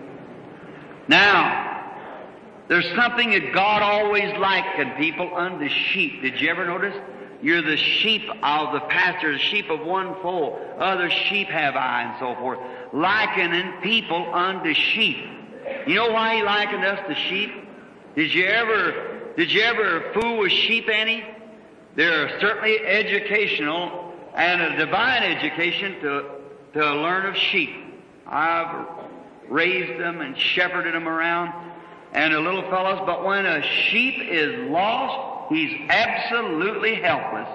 Speaker 2: Now, there's something that God always likened people unto sheep. Did you ever notice? You're the sheep of the pasture, the sheep of one fold. Other sheep have I, and so forth. Likening people unto sheep. You know why He likened us to sheep? Did you ever, did you ever fool with sheep any? They're certainly educational and a divine education to, to learn of sheep. I've raised them and shepherded them around, and the little fellows, but when a sheep is lost, he's absolutely helpless.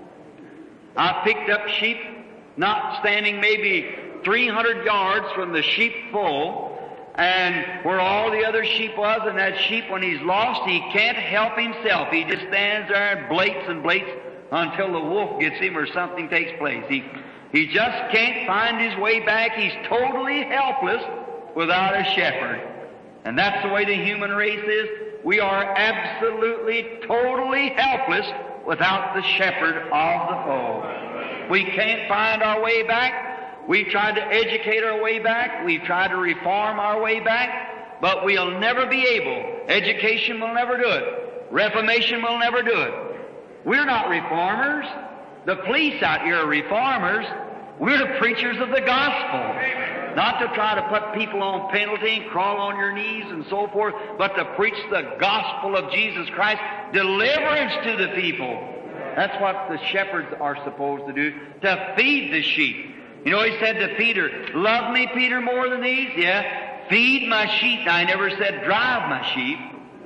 Speaker 2: I picked up sheep not standing maybe three hundred yards from the sheepfold, and where all the other sheep was, and that sheep, when he's lost, he can't help himself. He just stands there and blates and blates until the wolf gets him or something takes place. He, he just can't find his way back. He's totally helpless without a shepherd. And that's the way the human race is. We are absolutely, totally helpless without the shepherd of the fold. We can't find our way back. We've tried to educate our way back. We've tried to reform our way back. But we'll never be able. Education will never do it. Reformation will never do it. We're not reformers. The police out here are reformers. We're the preachers of the gospel. Not to try to put people on penalty and crawl on your knees and so forth, but to preach the gospel of Jesus Christ, deliverance to the people. That's what the shepherds are supposed to do, to feed the sheep. You know, He said to Peter, "Love me, Peter, more than these?" Yeah. Feed my sheep. Now, He never said drive my sheep.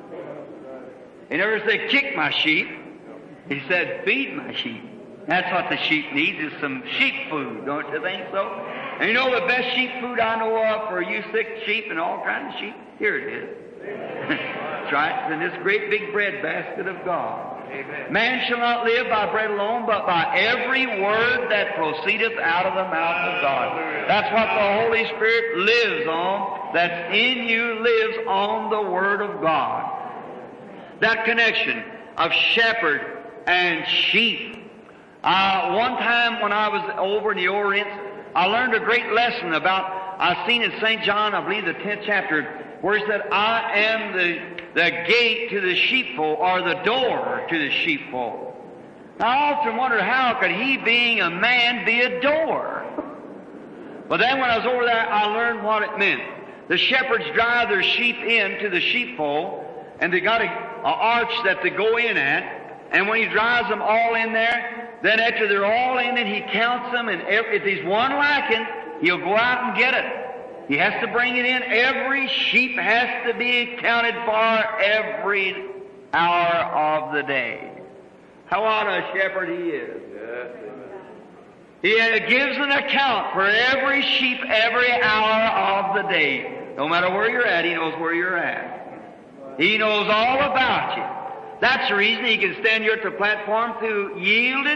Speaker 2: He never said kick my sheep. He said feed my sheep. That's what the sheep needs, is some sheep food, don't you think so? And you know the best sheep food I know of for you sick sheep and all kinds of sheep? Here it is. That's right. It's in this great big bread basket of God. Amen. Man shall not live by bread alone, but by every word that proceedeth out of the mouth of God. That's what the Holy Spirit lives on. That's in you, lives on the Word of God. That connection of shepherd and sheep. Uh, one time when I was over in the Orient, I learned a great lesson about, I've seen in Saint John, I believe the tenth chapter, where it said, "I am the, the gate to the sheepfold," or the door to the sheepfold. Now, I often wondered, how could He, being a man, be a door? But then when I was over there, I learned what it meant. The shepherds drive their sheep into the sheepfold, and they got a, a arch that they go in at, and when He drives them all in there, then after they're all in it, He counts them, and every, if there's one lacking, He'll go out and get it. He has to bring it in. Every sheep has to be accounted for every hour of the day. How odd a shepherd He is. He gives an account for every sheep every hour of the day. No matter where you're at, He knows where you're at. He knows all about you. That's the reason He can stand here at the platform to yielded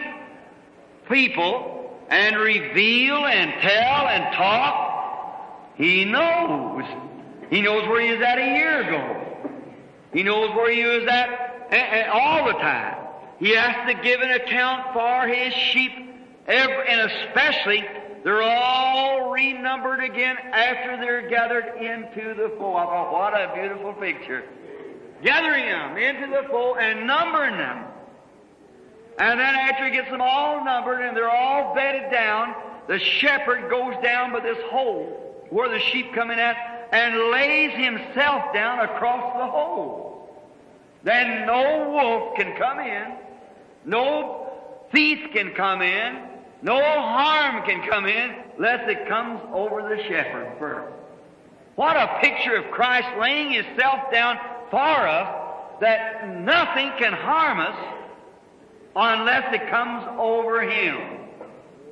Speaker 2: people and reveal and tell and talk. He knows. He knows where He was at a year ago. He knows where He was at all the time. He has to give an account for His sheep, every, and especially they're all renumbered again after they're gathered into the fold. I thought, what a beautiful picture. Gathering them into the fold and numbering them. And then after He gets them all numbered and they're all bedded down, the shepherd goes down by this hole where the sheep come in at and lays himself down across the hole. Then no wolf can come in, no thief can come in, no harm can come in unless it comes over the shepherd first. What a picture of Christ laying Himself down for us, that nothing can harm us unless it comes over Him.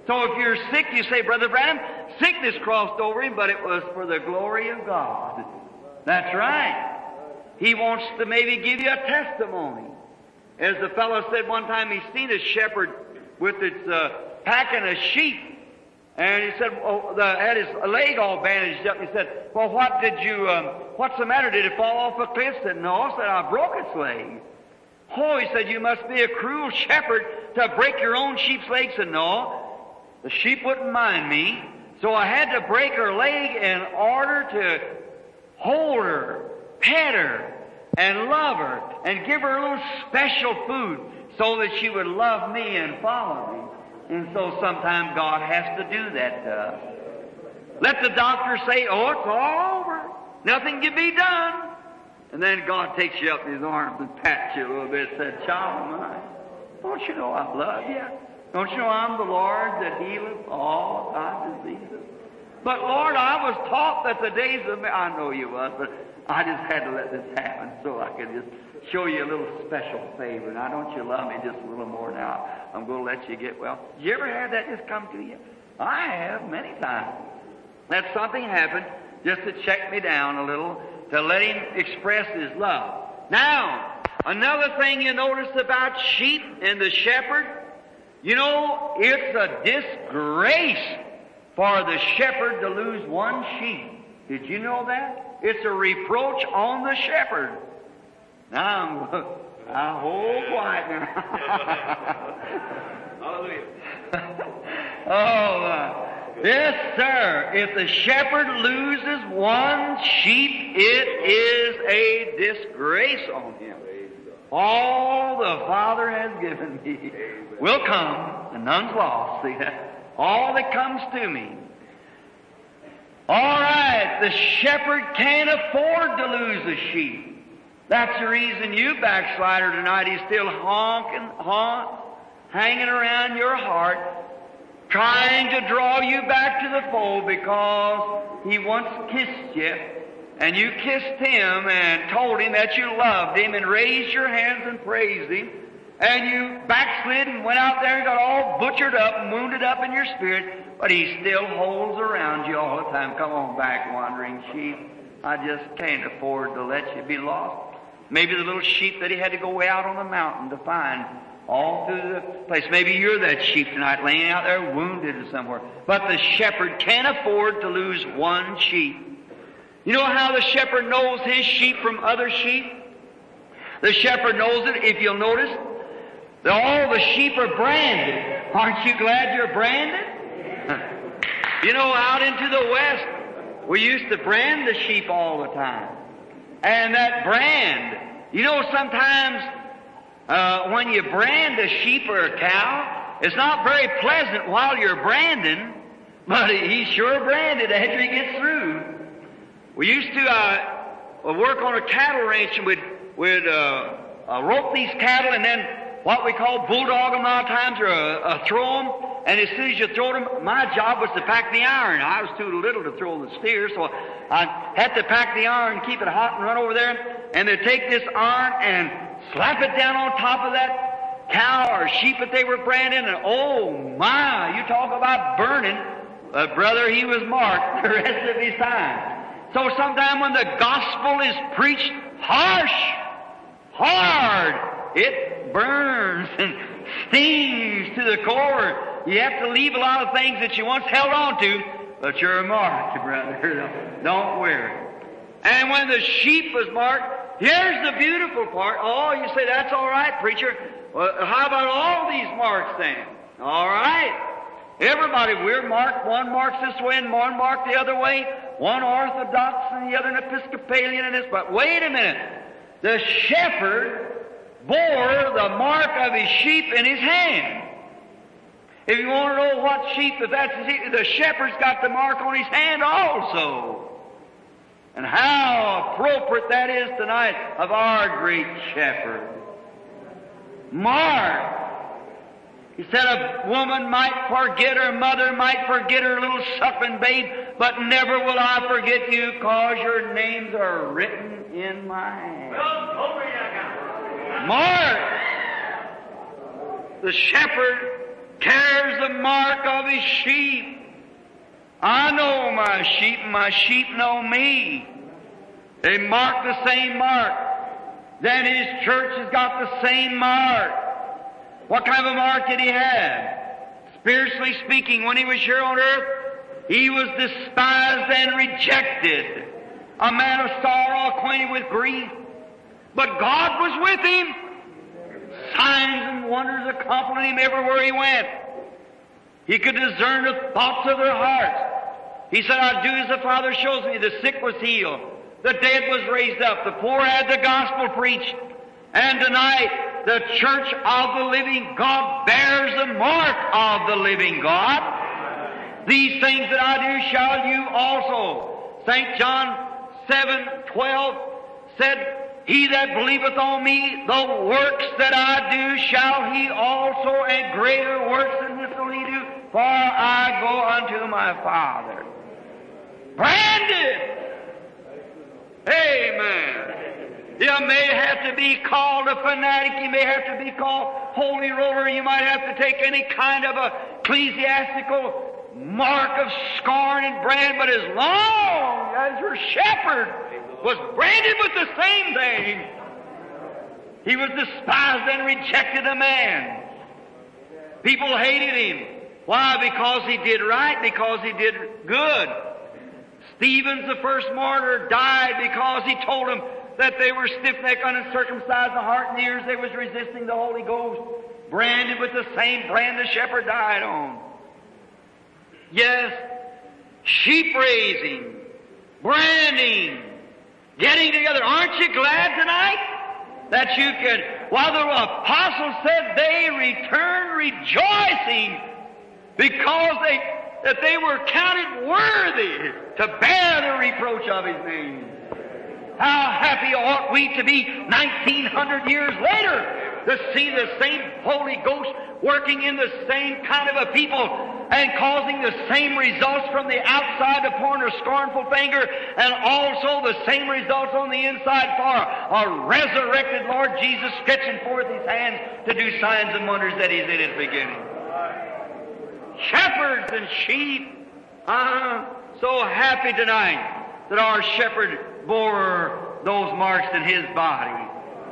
Speaker 2: So if you're sick, you say, Brother Branham, sickness crossed over him, but it was for the glory of God. That's right. He wants to maybe give you a testimony. As the fellow said one time, he seen a shepherd with its uh, packing a sheep. And he said, oh, the, had his leg all bandaged up. He said, well, what did you, um, what's the matter? Did it fall off a cliff? He said, no. I said, I broke its leg. Oh, he said, you must be a cruel shepherd to break your own sheep's leg. He said, no, the sheep wouldn't mind me. So I had to break her leg in order to hold her, pet her, and love her, and give her a little special food so that she would love me and follow me. And so sometimes God has to do that to us. Let the doctor say, oh, it's all over. Nothing can be done. And then God takes you up in His arms and pats you a little bit and says, child of mine, don't you know I love you? Don't you know I'm the Lord that healeth all thy diseases? But Lord, I was taught that the days of me, I know you was, but I just had to let this happen so I could just show you a little special favor. Now, don't you love me just a little more now? I'm going to let you get well. Did you ever have that just come to you? I have many times. That something happened just to check me down a little, to let Him express His love. Now, another thing you notice about sheep and the shepherd, you know, it's a disgrace for the shepherd to lose one sheep. Did you know that? It's a reproach on the shepherd. Now, I'm, I'll hold quiet now.
Speaker 3: Hallelujah.
Speaker 2: Oh, uh, yes, sir. If the shepherd loses one sheep, it is a disgrace on him. All the Father has given me will come, and none's lost. See that? All that comes to me. All right, the shepherd can't afford to lose a sheep. That's the reason you, backslider, tonight, he's still honking, honk, hanging around your heart, trying to draw you back to the fold because he once kissed you, and you kissed him and told him that you loved him and raised your hands and praised him, and you backslid and went out there and got all butchered up and wounded up in your spirit, but he still holds around you all the time. Come on back, wandering sheep. I just can't afford to let you be lost. Maybe the little sheep that he had to go way out on the mountain to find all through the place. Maybe you're that sheep tonight laying out there wounded somewhere. But the shepherd can't afford to lose one sheep. You know how the shepherd knows his sheep from other sheep? The shepherd knows it, if you'll notice, that all the sheep are branded. Aren't you glad you're branded? You know, out into the West, we used to brand the sheep all the time. And that brand, you know, sometimes uh, when you brand a sheep or a cow, it's not very pleasant while you're branding, but he's sure branded after he gets through. We used to uh, work on a cattle ranch, and we'd, we'd uh, uh, rope these cattle and then what we call bulldog them a lot of times, or uh, uh, throw them. And as soon as you throw them, my job was to pack the iron. I was too little to throw the steer, so I had to pack the iron and keep it hot and run over there. And they'd take this iron and slap it down on top of that cow or sheep that they were branding. And oh my, you talk about burning. Uh, brother, he was marked the rest of his time. So sometime when the gospel is preached harsh, hard, it burns and stings to the core. You have to leave a lot of things that you once held on to, but you're marked, brother. Don't worry. And when the sheep was marked, here's the beautiful part. Oh, you say, that's all right, preacher. Well, how about all these marks then? All right. Everybody, we're marked. One marks this way and one marked the other way. One Orthodox and the other an Episcopalian and this. But wait a minute. The shepherd bore the mark of his sheep in his hand. If you want to know what sheep, if that's the shepherd's got the mark on his hand also. And how appropriate that is tonight of our great shepherd. Mark. He said a woman might forget her mother, might forget her little suckling babe, but never will I forget you, cause your names are written in my hand. Mark. The shepherd carries the mark of His sheep. I know my sheep, and my sheep know me. They mark the same mark. Then His church has got the same mark. What kind of a mark did He have? Spiritually speaking, when He was here on earth, He was despised and rejected. A man of sorrow, acquainted with grief. But God was with Him. Signs and wonders accompanied Him everywhere He went. He could discern the thoughts of their hearts. He said, I do as the Father shows me. The sick was healed. The dead was raised up. The poor had the gospel preached. And tonight, the church of the living God bears the mark of the living God. These things that I do shall you also. Saint John seven twelve said, He that believeth on me, the works that I do shall he also, and greater works than this will he do, for I go unto my Father. Branded! Amen. You may have to be called a fanatic, you may have to be called holy roller, you might have to take any kind of a ecclesiastical mark of scorn and brand, but as long as your shepherd was branded with the same thing, he was despised and rejected a man. People hated him. Why? Because he did right, because he did good. Stephen, the first martyr, died because he told them that they were stiff-necked, uncircumcised in heart and ears. They was resisting the Holy Ghost, branded with the same brand the shepherd died on. Yes, sheep raising, branding, getting together. Aren't you glad tonight that you could, while the apostles said they returned rejoicing because they, that they were counted worthy to bear the reproach of His name. How happy ought we to be nineteen hundred years later to see the same Holy Ghost working in the same kind of a people and causing the same results from the outside to point a scornful finger, and also the same results on the inside for a resurrected Lord Jesus stretching forth His hands to do signs and wonders that He did at the beginning. Shepherds and sheep. I'm so happy tonight that our shepherd bore those marks in His body.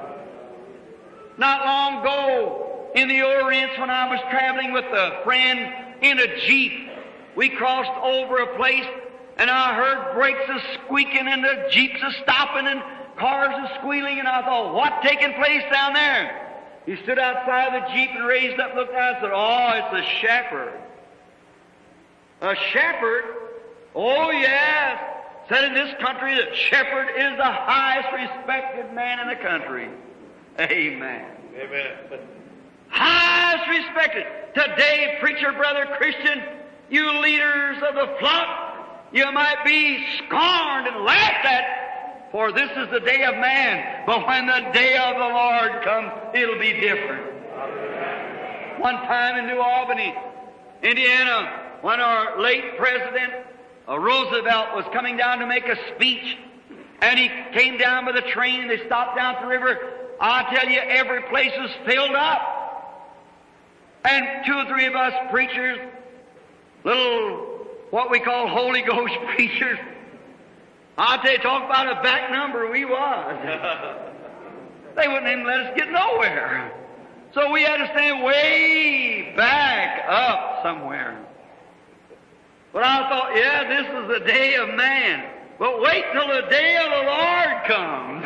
Speaker 2: Not long ago in the Orient, when I was traveling with a friend in a Jeep, we crossed over a place and I heard brakes a squeaking and the Jeeps a stopping and cars a squealing, and I thought, what taking place down there? He stood outside the Jeep and raised up, looked out and said, oh, it's a shepherd. A shepherd? Oh, yes. Said in this country that shepherd is the highest respected man in the country. Amen.
Speaker 3: Amen.
Speaker 2: Highest respected. Today, preacher, brother, Christian, you leaders of the flock, you might be scorned and laughed at, for this is the day of man. But when the day of the Lord comes, it'll be different. One time in New Albany, Indiana, when our late president, uh, Roosevelt, was coming down to make a speech, and he came down with a train, and they stopped down at the river. I tell you, every place was filled up. And two or three of us preachers, little, what we call Holy Ghost preachers, I tell you, talk about a back number we was. They wouldn't even let us get nowhere. So we had to stand way back up somewhere. But I thought, yeah, this is the day of man. But wait till the day of the Lord comes.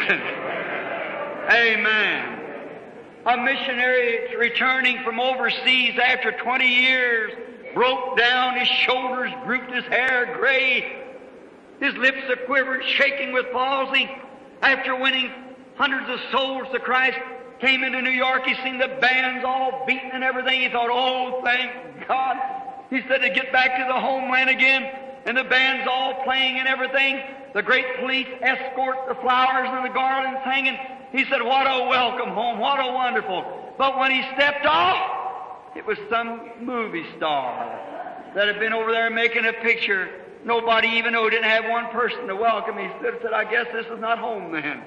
Speaker 2: Amen. A missionary returning from overseas after twenty years broke down, his shoulders drooped, his hair gray, his lips are quivered, shaking with palsy. After winning hundreds of souls to Christ, came into New York, he seen the bands all beating and everything. He thought, oh, thank God. He said to get back to the homeland again, and the band's all playing and everything. The great police escort, the flowers and the garlands hanging. He said, what a welcome home, what a wonderful. But when he stepped off, it was some movie star that had been over there making a picture. Nobody even knew, didn't have one person to welcome. He stood and said, I guess this is not home then.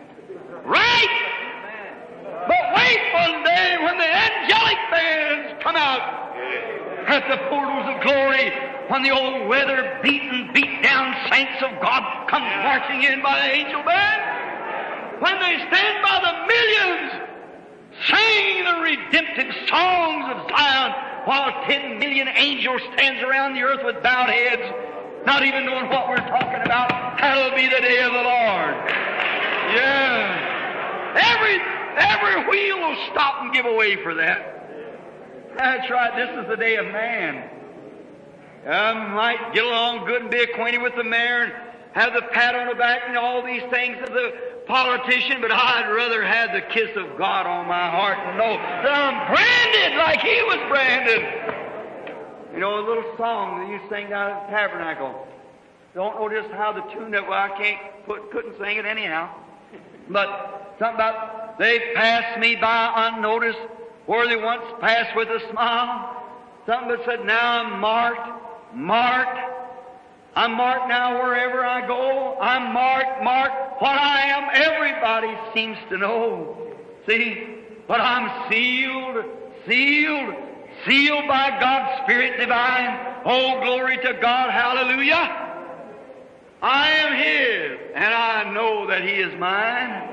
Speaker 2: Right! But wait one day when the angelic bands come out. at the portals of glory when the old weather-beaten, beat-down saints of God come marching in by the angel band. When they stand by the millions singing the redemptive songs of Zion while ten million angels stands around the earth with bowed heads, not even knowing what we're talking about. That'll be the day of the Lord. Yeah. Every, every wheel will stop and give away for that. That's right. This is the day of man. I might get along good and be acquainted with the mayor and have the pat on the back and all these things of the politician, but I'd rather have the kiss of God on my heart and know that I'm branded like he was branded. You know, a little song that you sing down at the tabernacle. Don't know just how the tune that, well, I can't put, couldn't sing it anyhow. But something about, they passed me by unnoticed, where they once passed with a smile. Something that said, now I'm marked, marked. I'm marked now wherever I go. I'm marked, marked. What I am, everybody seems to know. See? But I'm sealed, sealed, sealed by God's Spirit divine. Oh, glory to God. Hallelujah. I am His, and I know that He is mine.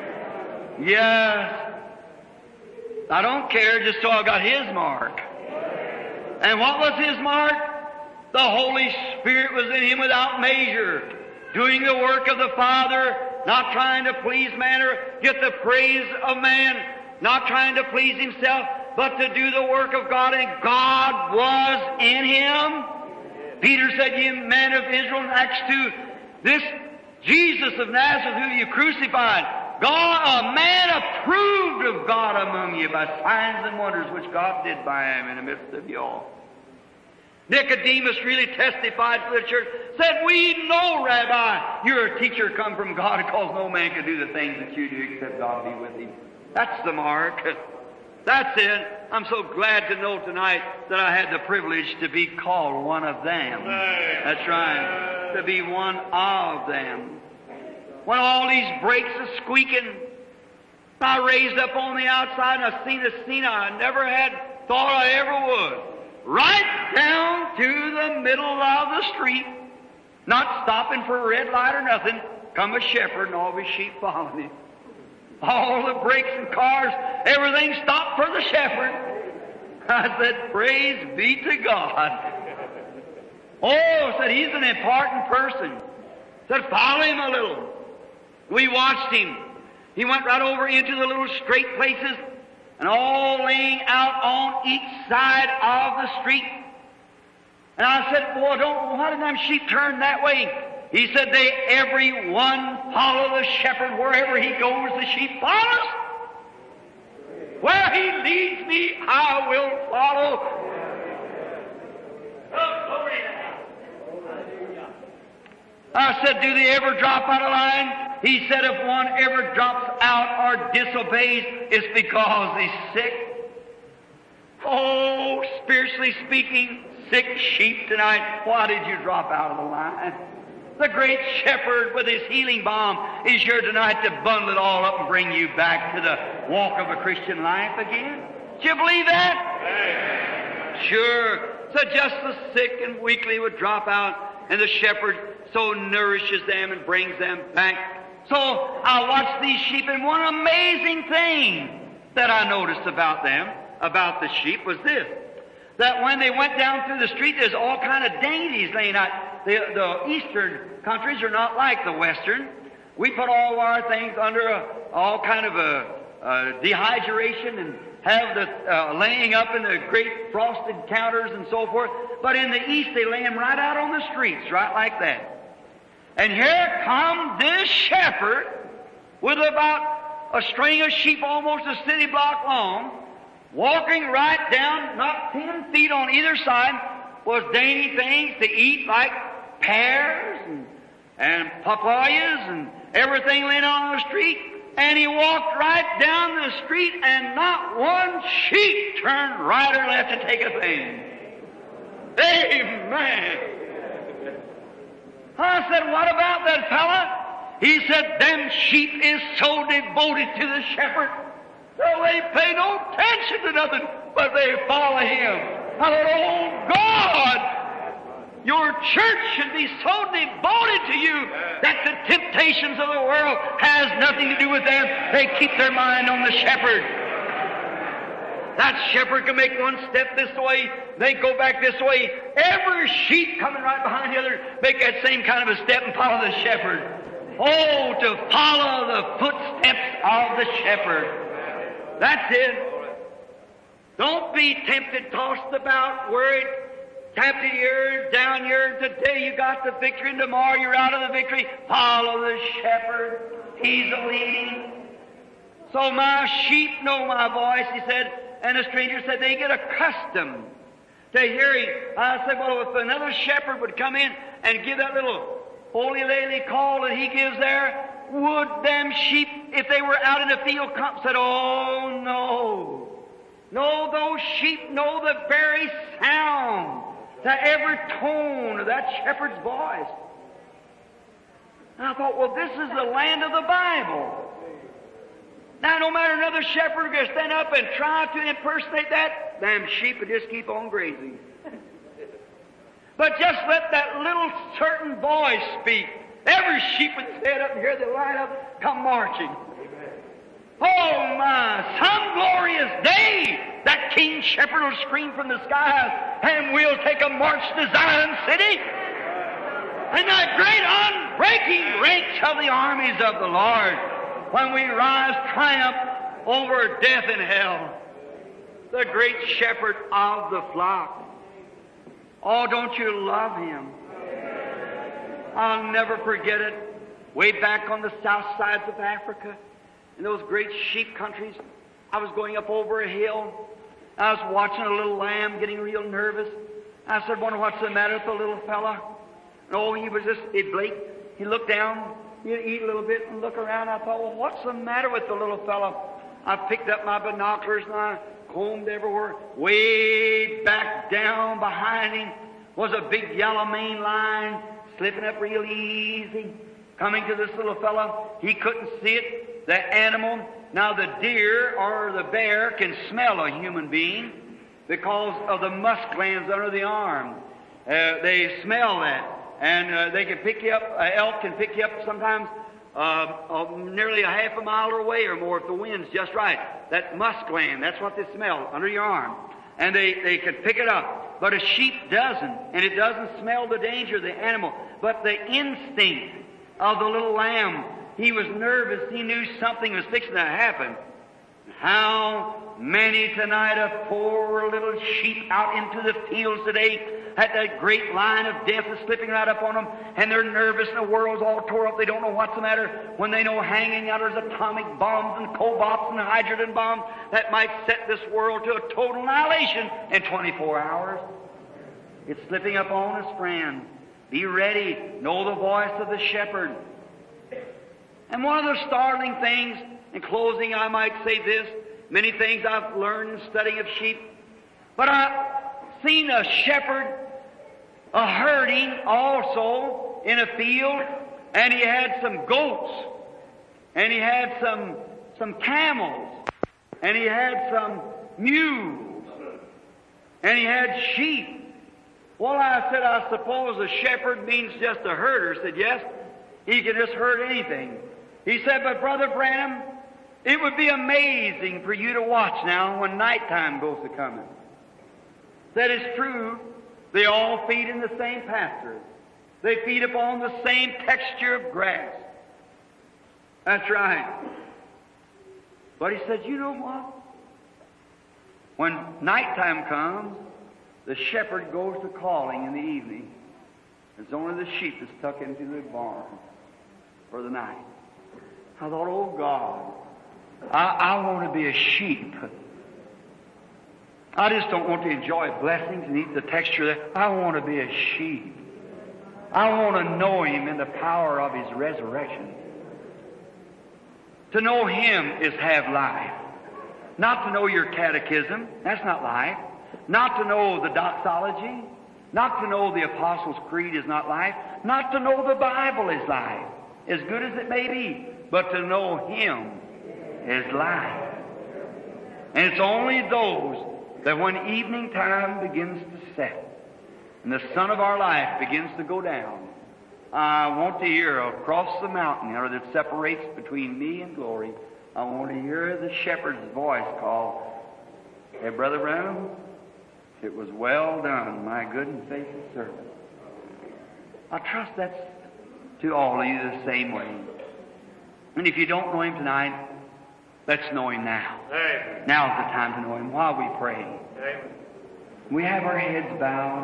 Speaker 2: Yes. I don't care just so I got His mark. And what was His mark? The Holy Spirit was in Him without measure, doing the work of the Father, not trying to please man or get the praise of man, not trying to please Himself, but to do the work of God, and God was in Him. Peter said, ye men of Israel in Acts two, this Jesus of Nazareth who you crucified, God, a man approved of God among you by signs and wonders which God did by Him in the midst of you all. Nicodemus really testified for the church, said, we know, Rabbi, you're a teacher come from God, because no man can do the things that you do except God be with him. That's the mark. That's it. I'm so glad to know tonight that I had the privilege to be called one of them. That's right. To be one of them. When all these brakes are squeaking, I raised up on the outside and I seen a scene I never had thought I ever would. Right down to the middle of the street, not stopping for a red light or nothing, come a shepherd and all his sheep following him. All the brakes and cars, everything stopped for the shepherd. I said, praise be to God. Oh, said, he's an important person. Said, follow him a little. We watched him. He went right over into the little straight places and all laying out on each side of the street. And I said, boy, don't, why didn't them sheep turn that way? He said, they, every one follow the shepherd. Wherever he goes, the sheep follows. Where he leads me, I will follow. I said, do they ever drop out of line? He said, if one ever drops out or disobeys, it's because he's sick. Oh, spiritually speaking, sick sheep tonight, why did you drop out of the line? The great shepherd with his healing balm is here tonight to bundle it all up and bring you back to the walk of a Christian life again. Do you believe that? Sure. So just the sick and weakly would drop out, and the shepherd so nourishes them and brings them back. So I watched these sheep, and one amazing thing that I noticed about them, about the sheep, was this. That when they went down through the street, there's all kind of dainties laying out. The, the eastern countries are not like the western. We put all our things under a, all kind of a, a dehydration and have the uh, laying up in the great frosted counters and so forth. But in the east, they lay them right out on the streets, right like that. And here come this shepherd with about a string of sheep almost a city block long, walking right down, not ten feet on either side, was dainty things to eat like pears and, and papayas and everything laying on the street. And he walked right down the street, and not one sheep turned right or left to take a thing. Amen. I said, what about that fella? He said, them sheep is so devoted to the shepherd, so they pay no attention to nothing, but they follow him.
Speaker 3: I thought, oh God, your church should be so devoted to you that the temptations of the world has nothing to do with them. They keep their mind on the shepherd. That shepherd can make one step this way, they go back this way. Every sheep coming right behind the other make that same kind of a step and follow the shepherd. Oh, to follow the footsteps of the shepherd. That's it. Don't be tempted, tossed about, worried, tapped here, down here. Today you got the victory, and tomorrow you're out of the victory. Follow the shepherd. He's a leading. So my sheep know my voice, he said, and the stranger said they get accustomed to hearing. I said, well, if another shepherd would come in and give that little holy lady call that he gives there, would them sheep, if they were out in the field, come? Said, oh, no. No, those sheep know the very sound, to every tone of that shepherd's voice. And I thought, well, this is the land of the Bible. Now, no matter another shepherd can stand up and try to impersonate that, them sheep would just keep on grazing. But just let that little certain voice speak. Every sheep would stand up and hear the line up, come marching. Oh my, some glorious day that King Shepherd will scream from the skies, and we'll take a march to Zion City. And that great unbreaking ranks of the armies of the Lord, when we rise triumph over death and hell. The great shepherd of the flock. Oh, don't you love him? I'll never forget it. Way back on the south sides of Africa, in those great sheep countries, I was going up over a hill. I was watching a little lamb getting real nervous. I said, wonder what's the matter with the little fella? And oh, he was just, he blinked. He looked down, he'd eat a little bit and look around. I thought, well, what's the matter with the little fella? I picked up my binoculars and I combed everywhere. Way back down behind him was a big yellow mane line slipping up real easy, coming to this little fella. He couldn't see it. The animal, now the deer or the bear can smell a human being because of the musk glands under the arm. Uh, they smell that. And uh, they can pick you up, uh, elk can pick you up sometimes uh, uh, nearly a half a mile away or more if the wind's just right. That musk gland, that's what they smell under your arm. And they, they can pick it up. But a sheep doesn't, and it doesn't smell the danger of the animal. But the instinct of the little lamb, he was nervous, he knew something was fixing to happen. How many tonight of poor little sheep out into the fields today at that great line of death is slipping right up on them, and they're nervous and the world's all tore up. They don't know what's the matter when they know hanging out there's atomic bombs and cobalts and hydrogen bombs that might set this world to a total annihilation in twenty-four hours. It's slipping up on us, friend. Be ready. Know the voice of the shepherd. And one of the startling things, in closing I might say this, many things I've learned in studying of sheep, but I've seen a shepherd a herding also in a field, and he had some goats, and he had some some camels, and he had some mules, and he had sheep. Well, I said, I suppose a shepherd means just a herder. I said, yes, he can just herd anything. He said, but Brother Branham, it would be amazing for you to watch now when nighttime goes to coming. That is true. They all feed in the same pasture. They feed upon the same texture of grass. That's right. But he said, you know what? When nighttime comes, the shepherd goes to calling in the evening. It's only the sheep that's tucked into the barn for the night. I thought, oh God, I, I want to be a sheep. I just don't want to enjoy blessings and eat the texture of that. I want to be a sheep. I want to know Him in the power of His resurrection. To know Him is have life. Not to know your catechism, that's not life. Not to know the doxology, not to know the Apostles' Creed is not life. Not to know the Bible is life, as good as it may be. But to know Him is life. And it's only those that when evening time begins to set and the sun of our life begins to go down, I want to hear across the mountain or that separates between me and glory, I want to hear the shepherd's voice call, "Hey, Brother Branham, it was well done, my good and faithful servant." I trust that's to all of you the same way. And if you don't know Him tonight, let's know Him now.
Speaker 4: Amen.
Speaker 3: Now's the time to know Him while we pray.
Speaker 4: Amen.
Speaker 3: We have our heads bowed,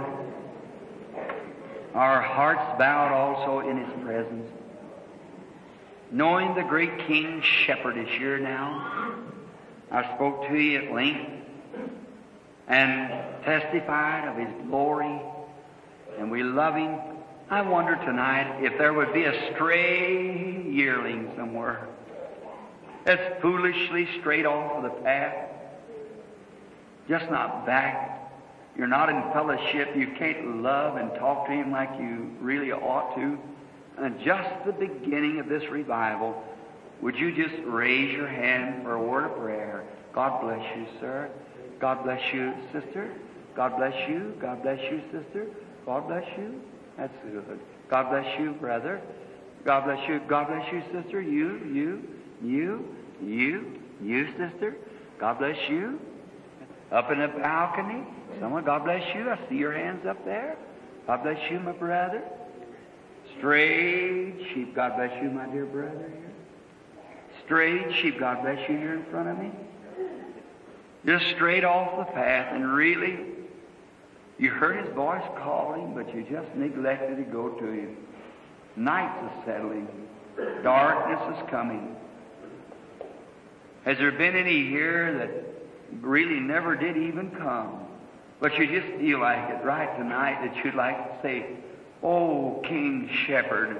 Speaker 3: our hearts bowed also in His presence. Knowing the great King Shepherd is here now, I spoke to you at length and testified of His glory, and we love Him. I wonder tonight if there would be a stray yearling somewhere that's foolishly strayed off of the path, just not back. You're not in fellowship. You can't love and talk to Him like you really ought to. And just the beginning of this revival, would you just raise your hand for a word of prayer? God bless you, sir. God bless you, sister. God bless you. God bless you, sister. God bless you. That's good. God bless you, brother. God bless you. God bless you, sister. You, you, you, you, you, sister. God bless you. Up in the balcony. Someone, God bless you. I see your hands up there. God bless you, my brother. Strayed sheep. God bless you, my dear brother. Strayed sheep. God bless you here in front of me. Just strayed off the path, and really, you heard His voice calling, but you just neglected to go to Him. Night is settling. Darkness is coming. Has there been any here that really never did even come, but you just feel like it right tonight that you'd like to say, "Oh, King Shepherd,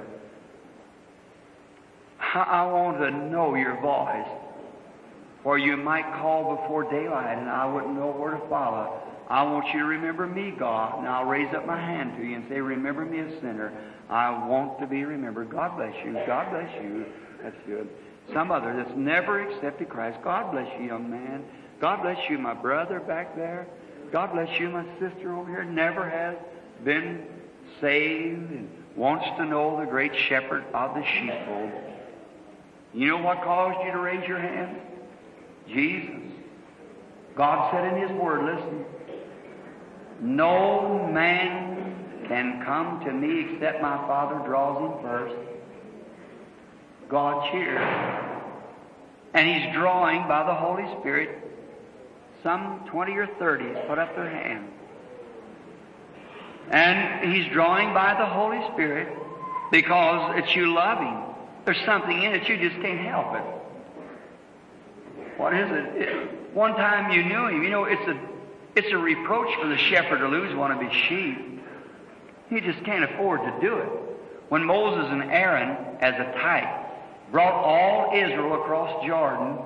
Speaker 3: I want to know your voice, for you might call before daylight and I wouldn't know where to follow. I want you to remember me, God." And I'll raise up my hand to you and say, "Remember me, a sinner. I want to be remembered." God bless you. God bless you. That's good. Some other that's never accepted Christ. God bless you, young man. God bless you, my brother back there. God bless you, my sister over here. Never has been saved and wants to know the great shepherd of the sheepfold. You know what caused you to raise your hand? Jesus. God said in His Word, listen, "No man can come to me except my Father draws him first." God's here. And He's drawing by the Holy Spirit. Some twenty or thirty put up their hand. And He's drawing by the Holy Spirit because it's you love Him. There's something in it, you just can't help it. What is it? it one time you knew Him. You know, it's a, it's a reproach for the shepherd to lose one of his sheep. He just can't afford to do it. When Moses and Aaron, as a type, brought all Israel across Jordan,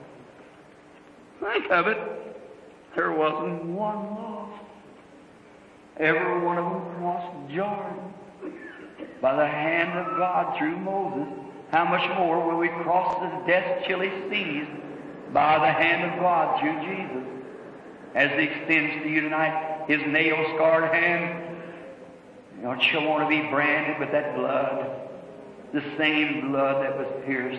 Speaker 3: think of it, there wasn't one lost. Every one of them crossed Jordan by the hand of God through Moses. How much more will we cross the death-chilly seas by the hand of God through Jesus? As He extends to you tonight His nail-scarred hand, don't you want to be branded with that blood? The same blood that was pierced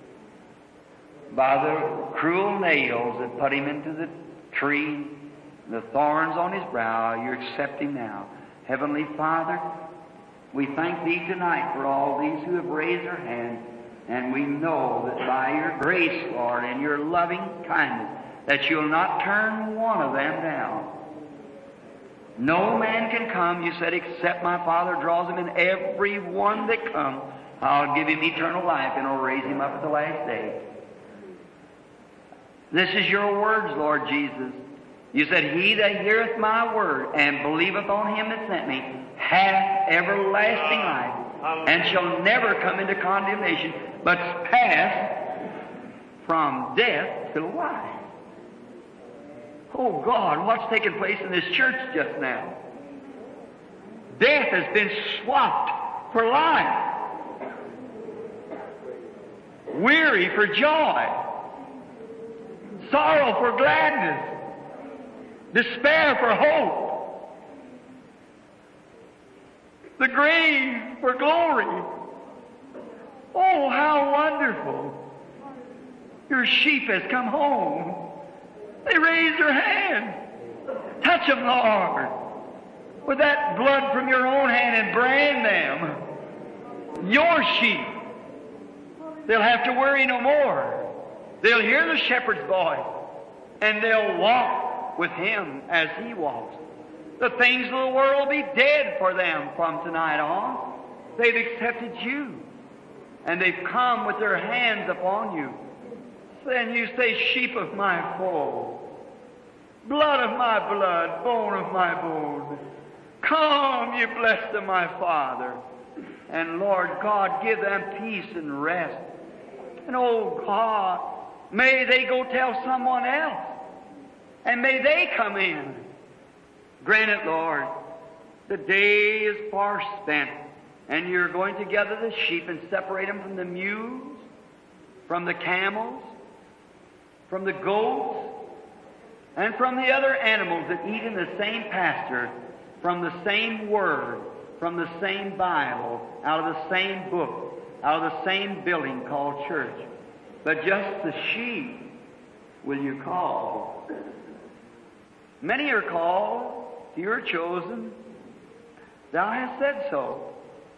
Speaker 3: by the cruel nails that put Him into the tree, the thorns on His brow. You accept Him now. Heavenly Father, we thank Thee tonight for all these who have raised their hand, and we know that by Your grace, Lord, and Your loving kindness, that You'll not turn one of them down. No man can come, You said, except my Father draws him, and every one that comes, I'll give him eternal life, and I'll raise him up at the last day. This is Your words, Lord Jesus. You said, "He that heareth my word and believeth on Him that sent me hath everlasting life, and shall never come into condemnation, but passed from death to life." Oh God, what's taking place in this church just now? Death has been swapped for life. Weary for joy. Sorrow for gladness. despair for hope, the grave for glory. Oh, how wonderful. Your sheep has come home. They raise their hand. Touch them, Lord, with that blood from your own hand and brand them. Your sheep. They'll have to worry no more. They'll hear the shepherd's voice, and they'll walk with him as he walks. The things of the world will be dead for them from tonight on. They've accepted you, and they've come with their hands upon you. Then you say, sheep of my fold, blood of my blood, bone of my bone. Come, you blessed of my Father. And Lord God, give them peace and rest. And oh God, may they go tell someone else. And may they come in. Grant it, Lord. The day is far spent, and you're going to gather the sheep and separate them from the mules, from the camels, from the goats, and from the other animals that eat in the same pasture, from the same Word, from the same Bible, out of the same book, out of the same building called church. But just the sheep will you call. Many are called, few are chosen. Thou hast said so.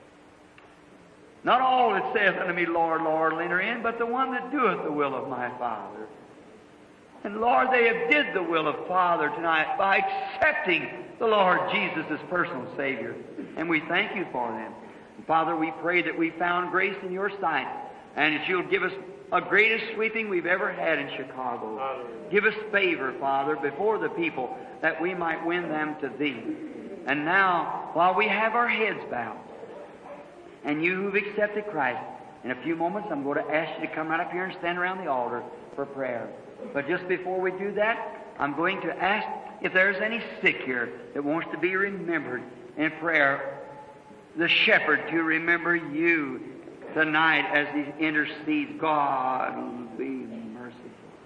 Speaker 3: Not all that saith unto me, Lord, Lord, will enter in, but the one that doeth the will of my Father. And Lord, they have did the will of Father tonight by accepting the Lord Jesus as personal Savior. And we thank you for them. And Father, we pray that we found grace in your sight, and that you'll give us a greatest sweeping we've ever had in Chicago. Hallelujah. Give us favor, Father, before the people, that we might win them to Thee. And now, while we have our heads bowed, and you who've accepted Christ, in a few moments I'm going to ask you to come right up here and stand around the altar for prayer. But just before we do that, I'm going to ask if there's any sick here that wants to be remembered in prayer, the shepherd to remember you tonight as he intercedes. God, be merciful.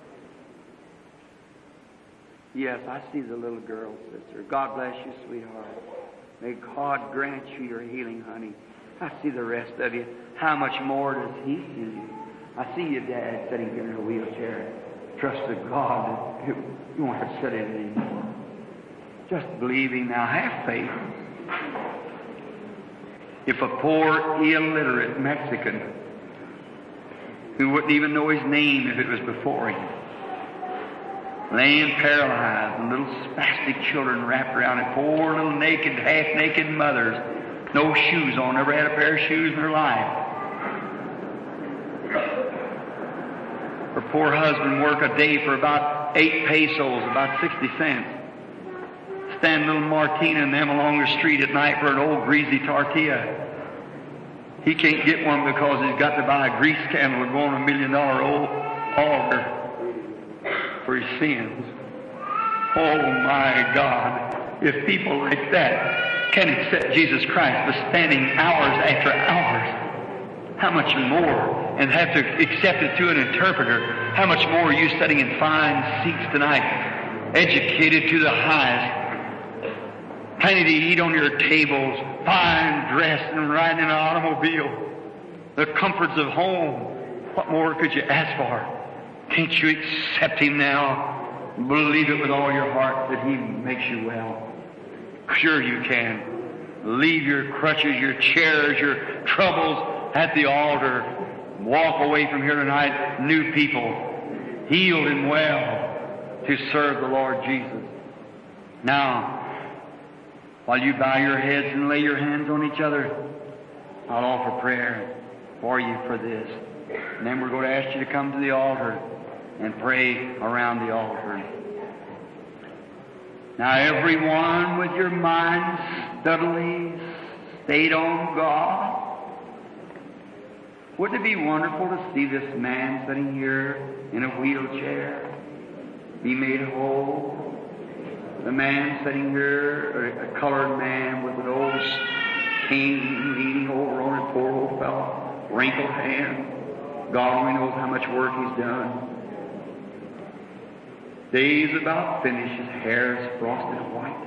Speaker 3: Yes, I see the little girl, sister. God bless you, sweetheart. May God grant you your healing, honey. I see the rest of you. How much more does He see you? I see your dad sitting here in a wheelchair. Trust to God that you won't have to sit in it anymore. Just believing now. Have faith. If a poor, illiterate Mexican who wouldn't even know his name if it was before him, laying paralyzed, and little spastic children wrapped around it, poor little naked, half-naked mothers, no shoes on, never had a pair of shoes in their life. Her poor husband work a day for about eight pesos, about sixty cents. Stand a little Martina and them along the street at night for an old greasy tortilla. He can't get one because he's got to buy a grease candle and go on a million dollar old altar for his sins. Oh my God, if people like that can accept Jesus Christ for standing hours after hours, how much more, and have to accept it through an interpreter, how much more are you sitting in fine seats tonight, educated to the highest, plenty to eat on your tables, fine dressed and riding in an automobile, the comforts of home. What more could you ask for? Can't you accept Him now? Believe it with all your heart that He makes you well. Sure you can. Leave your crutches, your chairs, your troubles at the altar. Walk away from here tonight, new people, healed and well, to serve the Lord Jesus. Now, while you bow your heads and lay your hands on each other, I'll offer prayer for you for this. And then we're going to ask you to come to the altar and pray around the altar. Now, everyone with your mind steadily stayed on God. Wouldn't it be wonderful to see this man sitting here in a wheelchair be made whole? The man sitting here, a colored man with an old cane leaning over on a poor old fellow, wrinkled hand. God only knows how much work he's done.
Speaker 2: Days about finished, his hair is frosted white.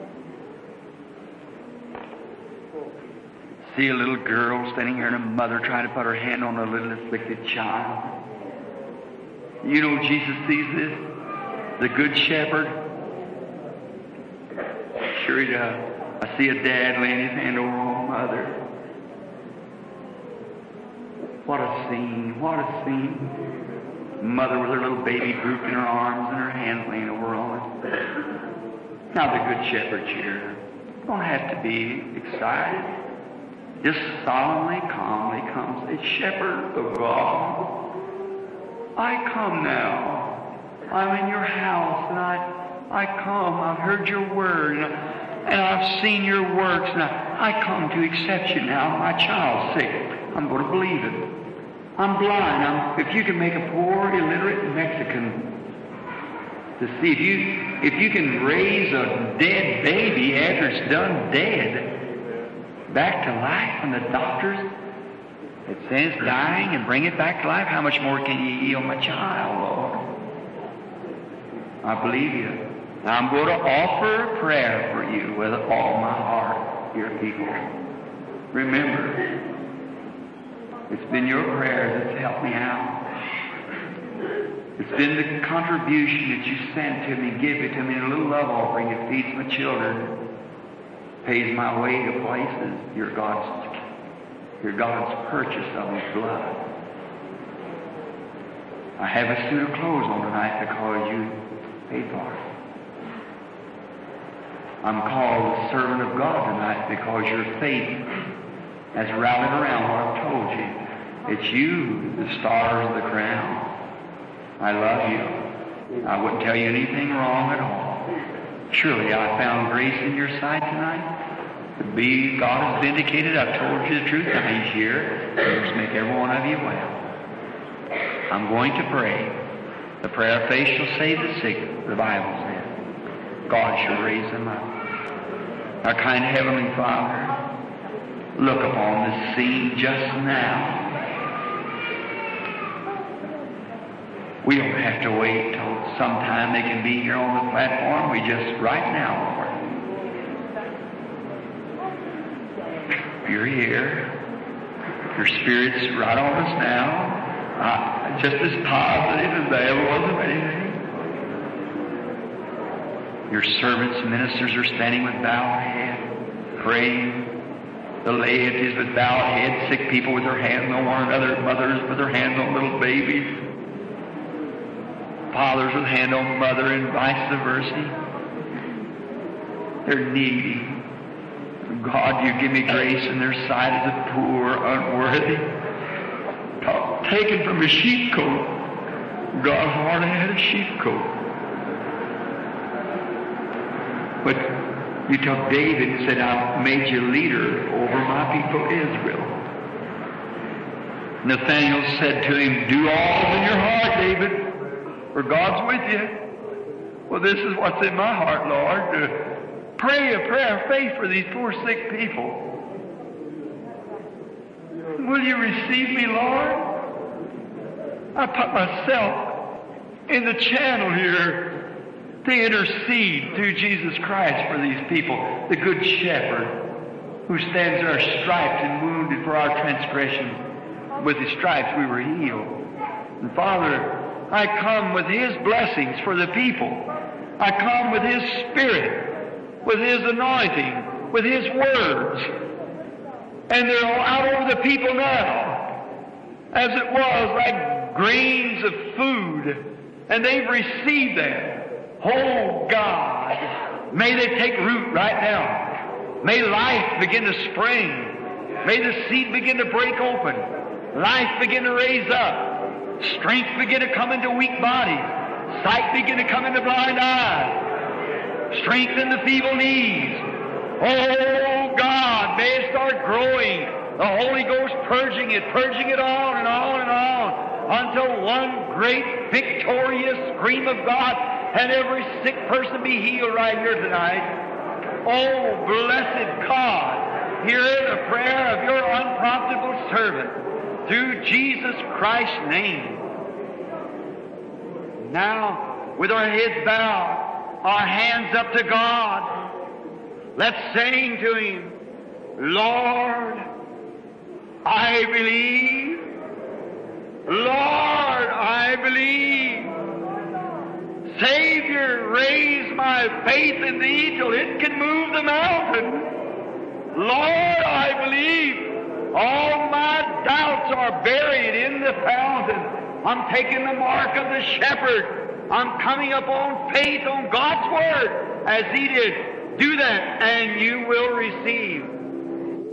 Speaker 2: See a little girl standing here and a mother trying to put her hand on a little afflicted child. You know Jesus sees this, the Good Shepherd. Sure he does. I see a dad laying his hand over a mother. What a scene, what a scene. Mother with her little baby grouped in her arms and her hands laying over on it. Now the Good Shepherd's here. You don't have to be excited. Just solemnly, calmly comes a shepherd of God. I come now. I'm in your house, and I, I come. I've heard your word, and, and I've seen your works, and I, I come to accept you now. My child's sick. I'm going to believe it. I'm blind. I'm, if you can make a poor, illiterate Mexican to see, if you if you can raise a dead baby after it's done dead back to life, and the doctors, it says dying, and bring it back to life, how much more can you heal my child, Lord? I believe you. Now I'm going to offer a prayer for you with all my heart, dear people. Remember, it's been your prayer that's helped me out. It's been the contribution that you sent to me, give it to me in a little love offering that feeds my children, pays my way to places. You're God's, you're God's purchase of His blood. I have a suit of clothes on tonight because you paid for it. I'm called the servant of God tonight because your faith has rallied around what I've told you. It's you, the stars of the crown. I love you. I wouldn't tell you anything wrong at all. Surely I found grace in your sight tonight. To be, God has vindicated. I've told you the truth. Now He's here. Let's make every one of you well. I'm going to pray. The prayer of faith shall save the sick, the Bible says. God shall raise them up. Our kind Heavenly Father, look upon this scene just now. We don't have to wait till sometime they can be here on the platform. We just, right now, Lord. You're here. Your Spirit's right on us now. Uh, just as positive as they ever was of anything. Your servants and ministers are standing with bowed head, praying. The laities with bowed heads, sick people with their hands on one another, mothers with their hands on little babies, fathers with hand on mother, and vice versa. They're needy. God, you give me grace in their sight as a poor, unworthy, taken from a sheepcote. God hardly had a sheepcoat. But you took David and said, I've made you leader over my people Israel. Nathanael said to him, do all in your heart, David, for God's with you. Well, this is what's in my heart, Lord. To pray a prayer of faith for these poor sick people. Will you receive me, Lord? I put myself in the channel here to intercede through Jesus Christ for these people, the Good Shepherd, who stands there striped and wounded for our transgressions. With His stripes we were healed. And Father, I come with His blessings for the people. I come with His Spirit, with His anointing, with His words. And they're all out over the people now, as it was, like grains of food, and they've received them. Oh God, may they take root right now. May life begin to spring. May the seed begin to break open. Life begin to raise up. Strength begin to come into weak bodies. Sight begin to come into blind eyes. Strength in the feeble knees. Oh God, may it start growing. The Holy Ghost purging it, purging it on and on and on, until one great victorious scream of God, and every sick person be healed right here tonight. Oh, blessed God, hear the prayer of your unpromptable servant through Jesus Christ's name. Now,
Speaker 3: with our heads bowed, our hands up to God. Let's sing to Him. Lord, I believe. Lord, I believe. Savior, raise my faith in Thee till it can move the mountain. Lord, I believe. All my doubts are buried in the fountain. I'm taking the mark of the shepherd. I'm coming up on faith on God's Word as He did. Do that and you will receive.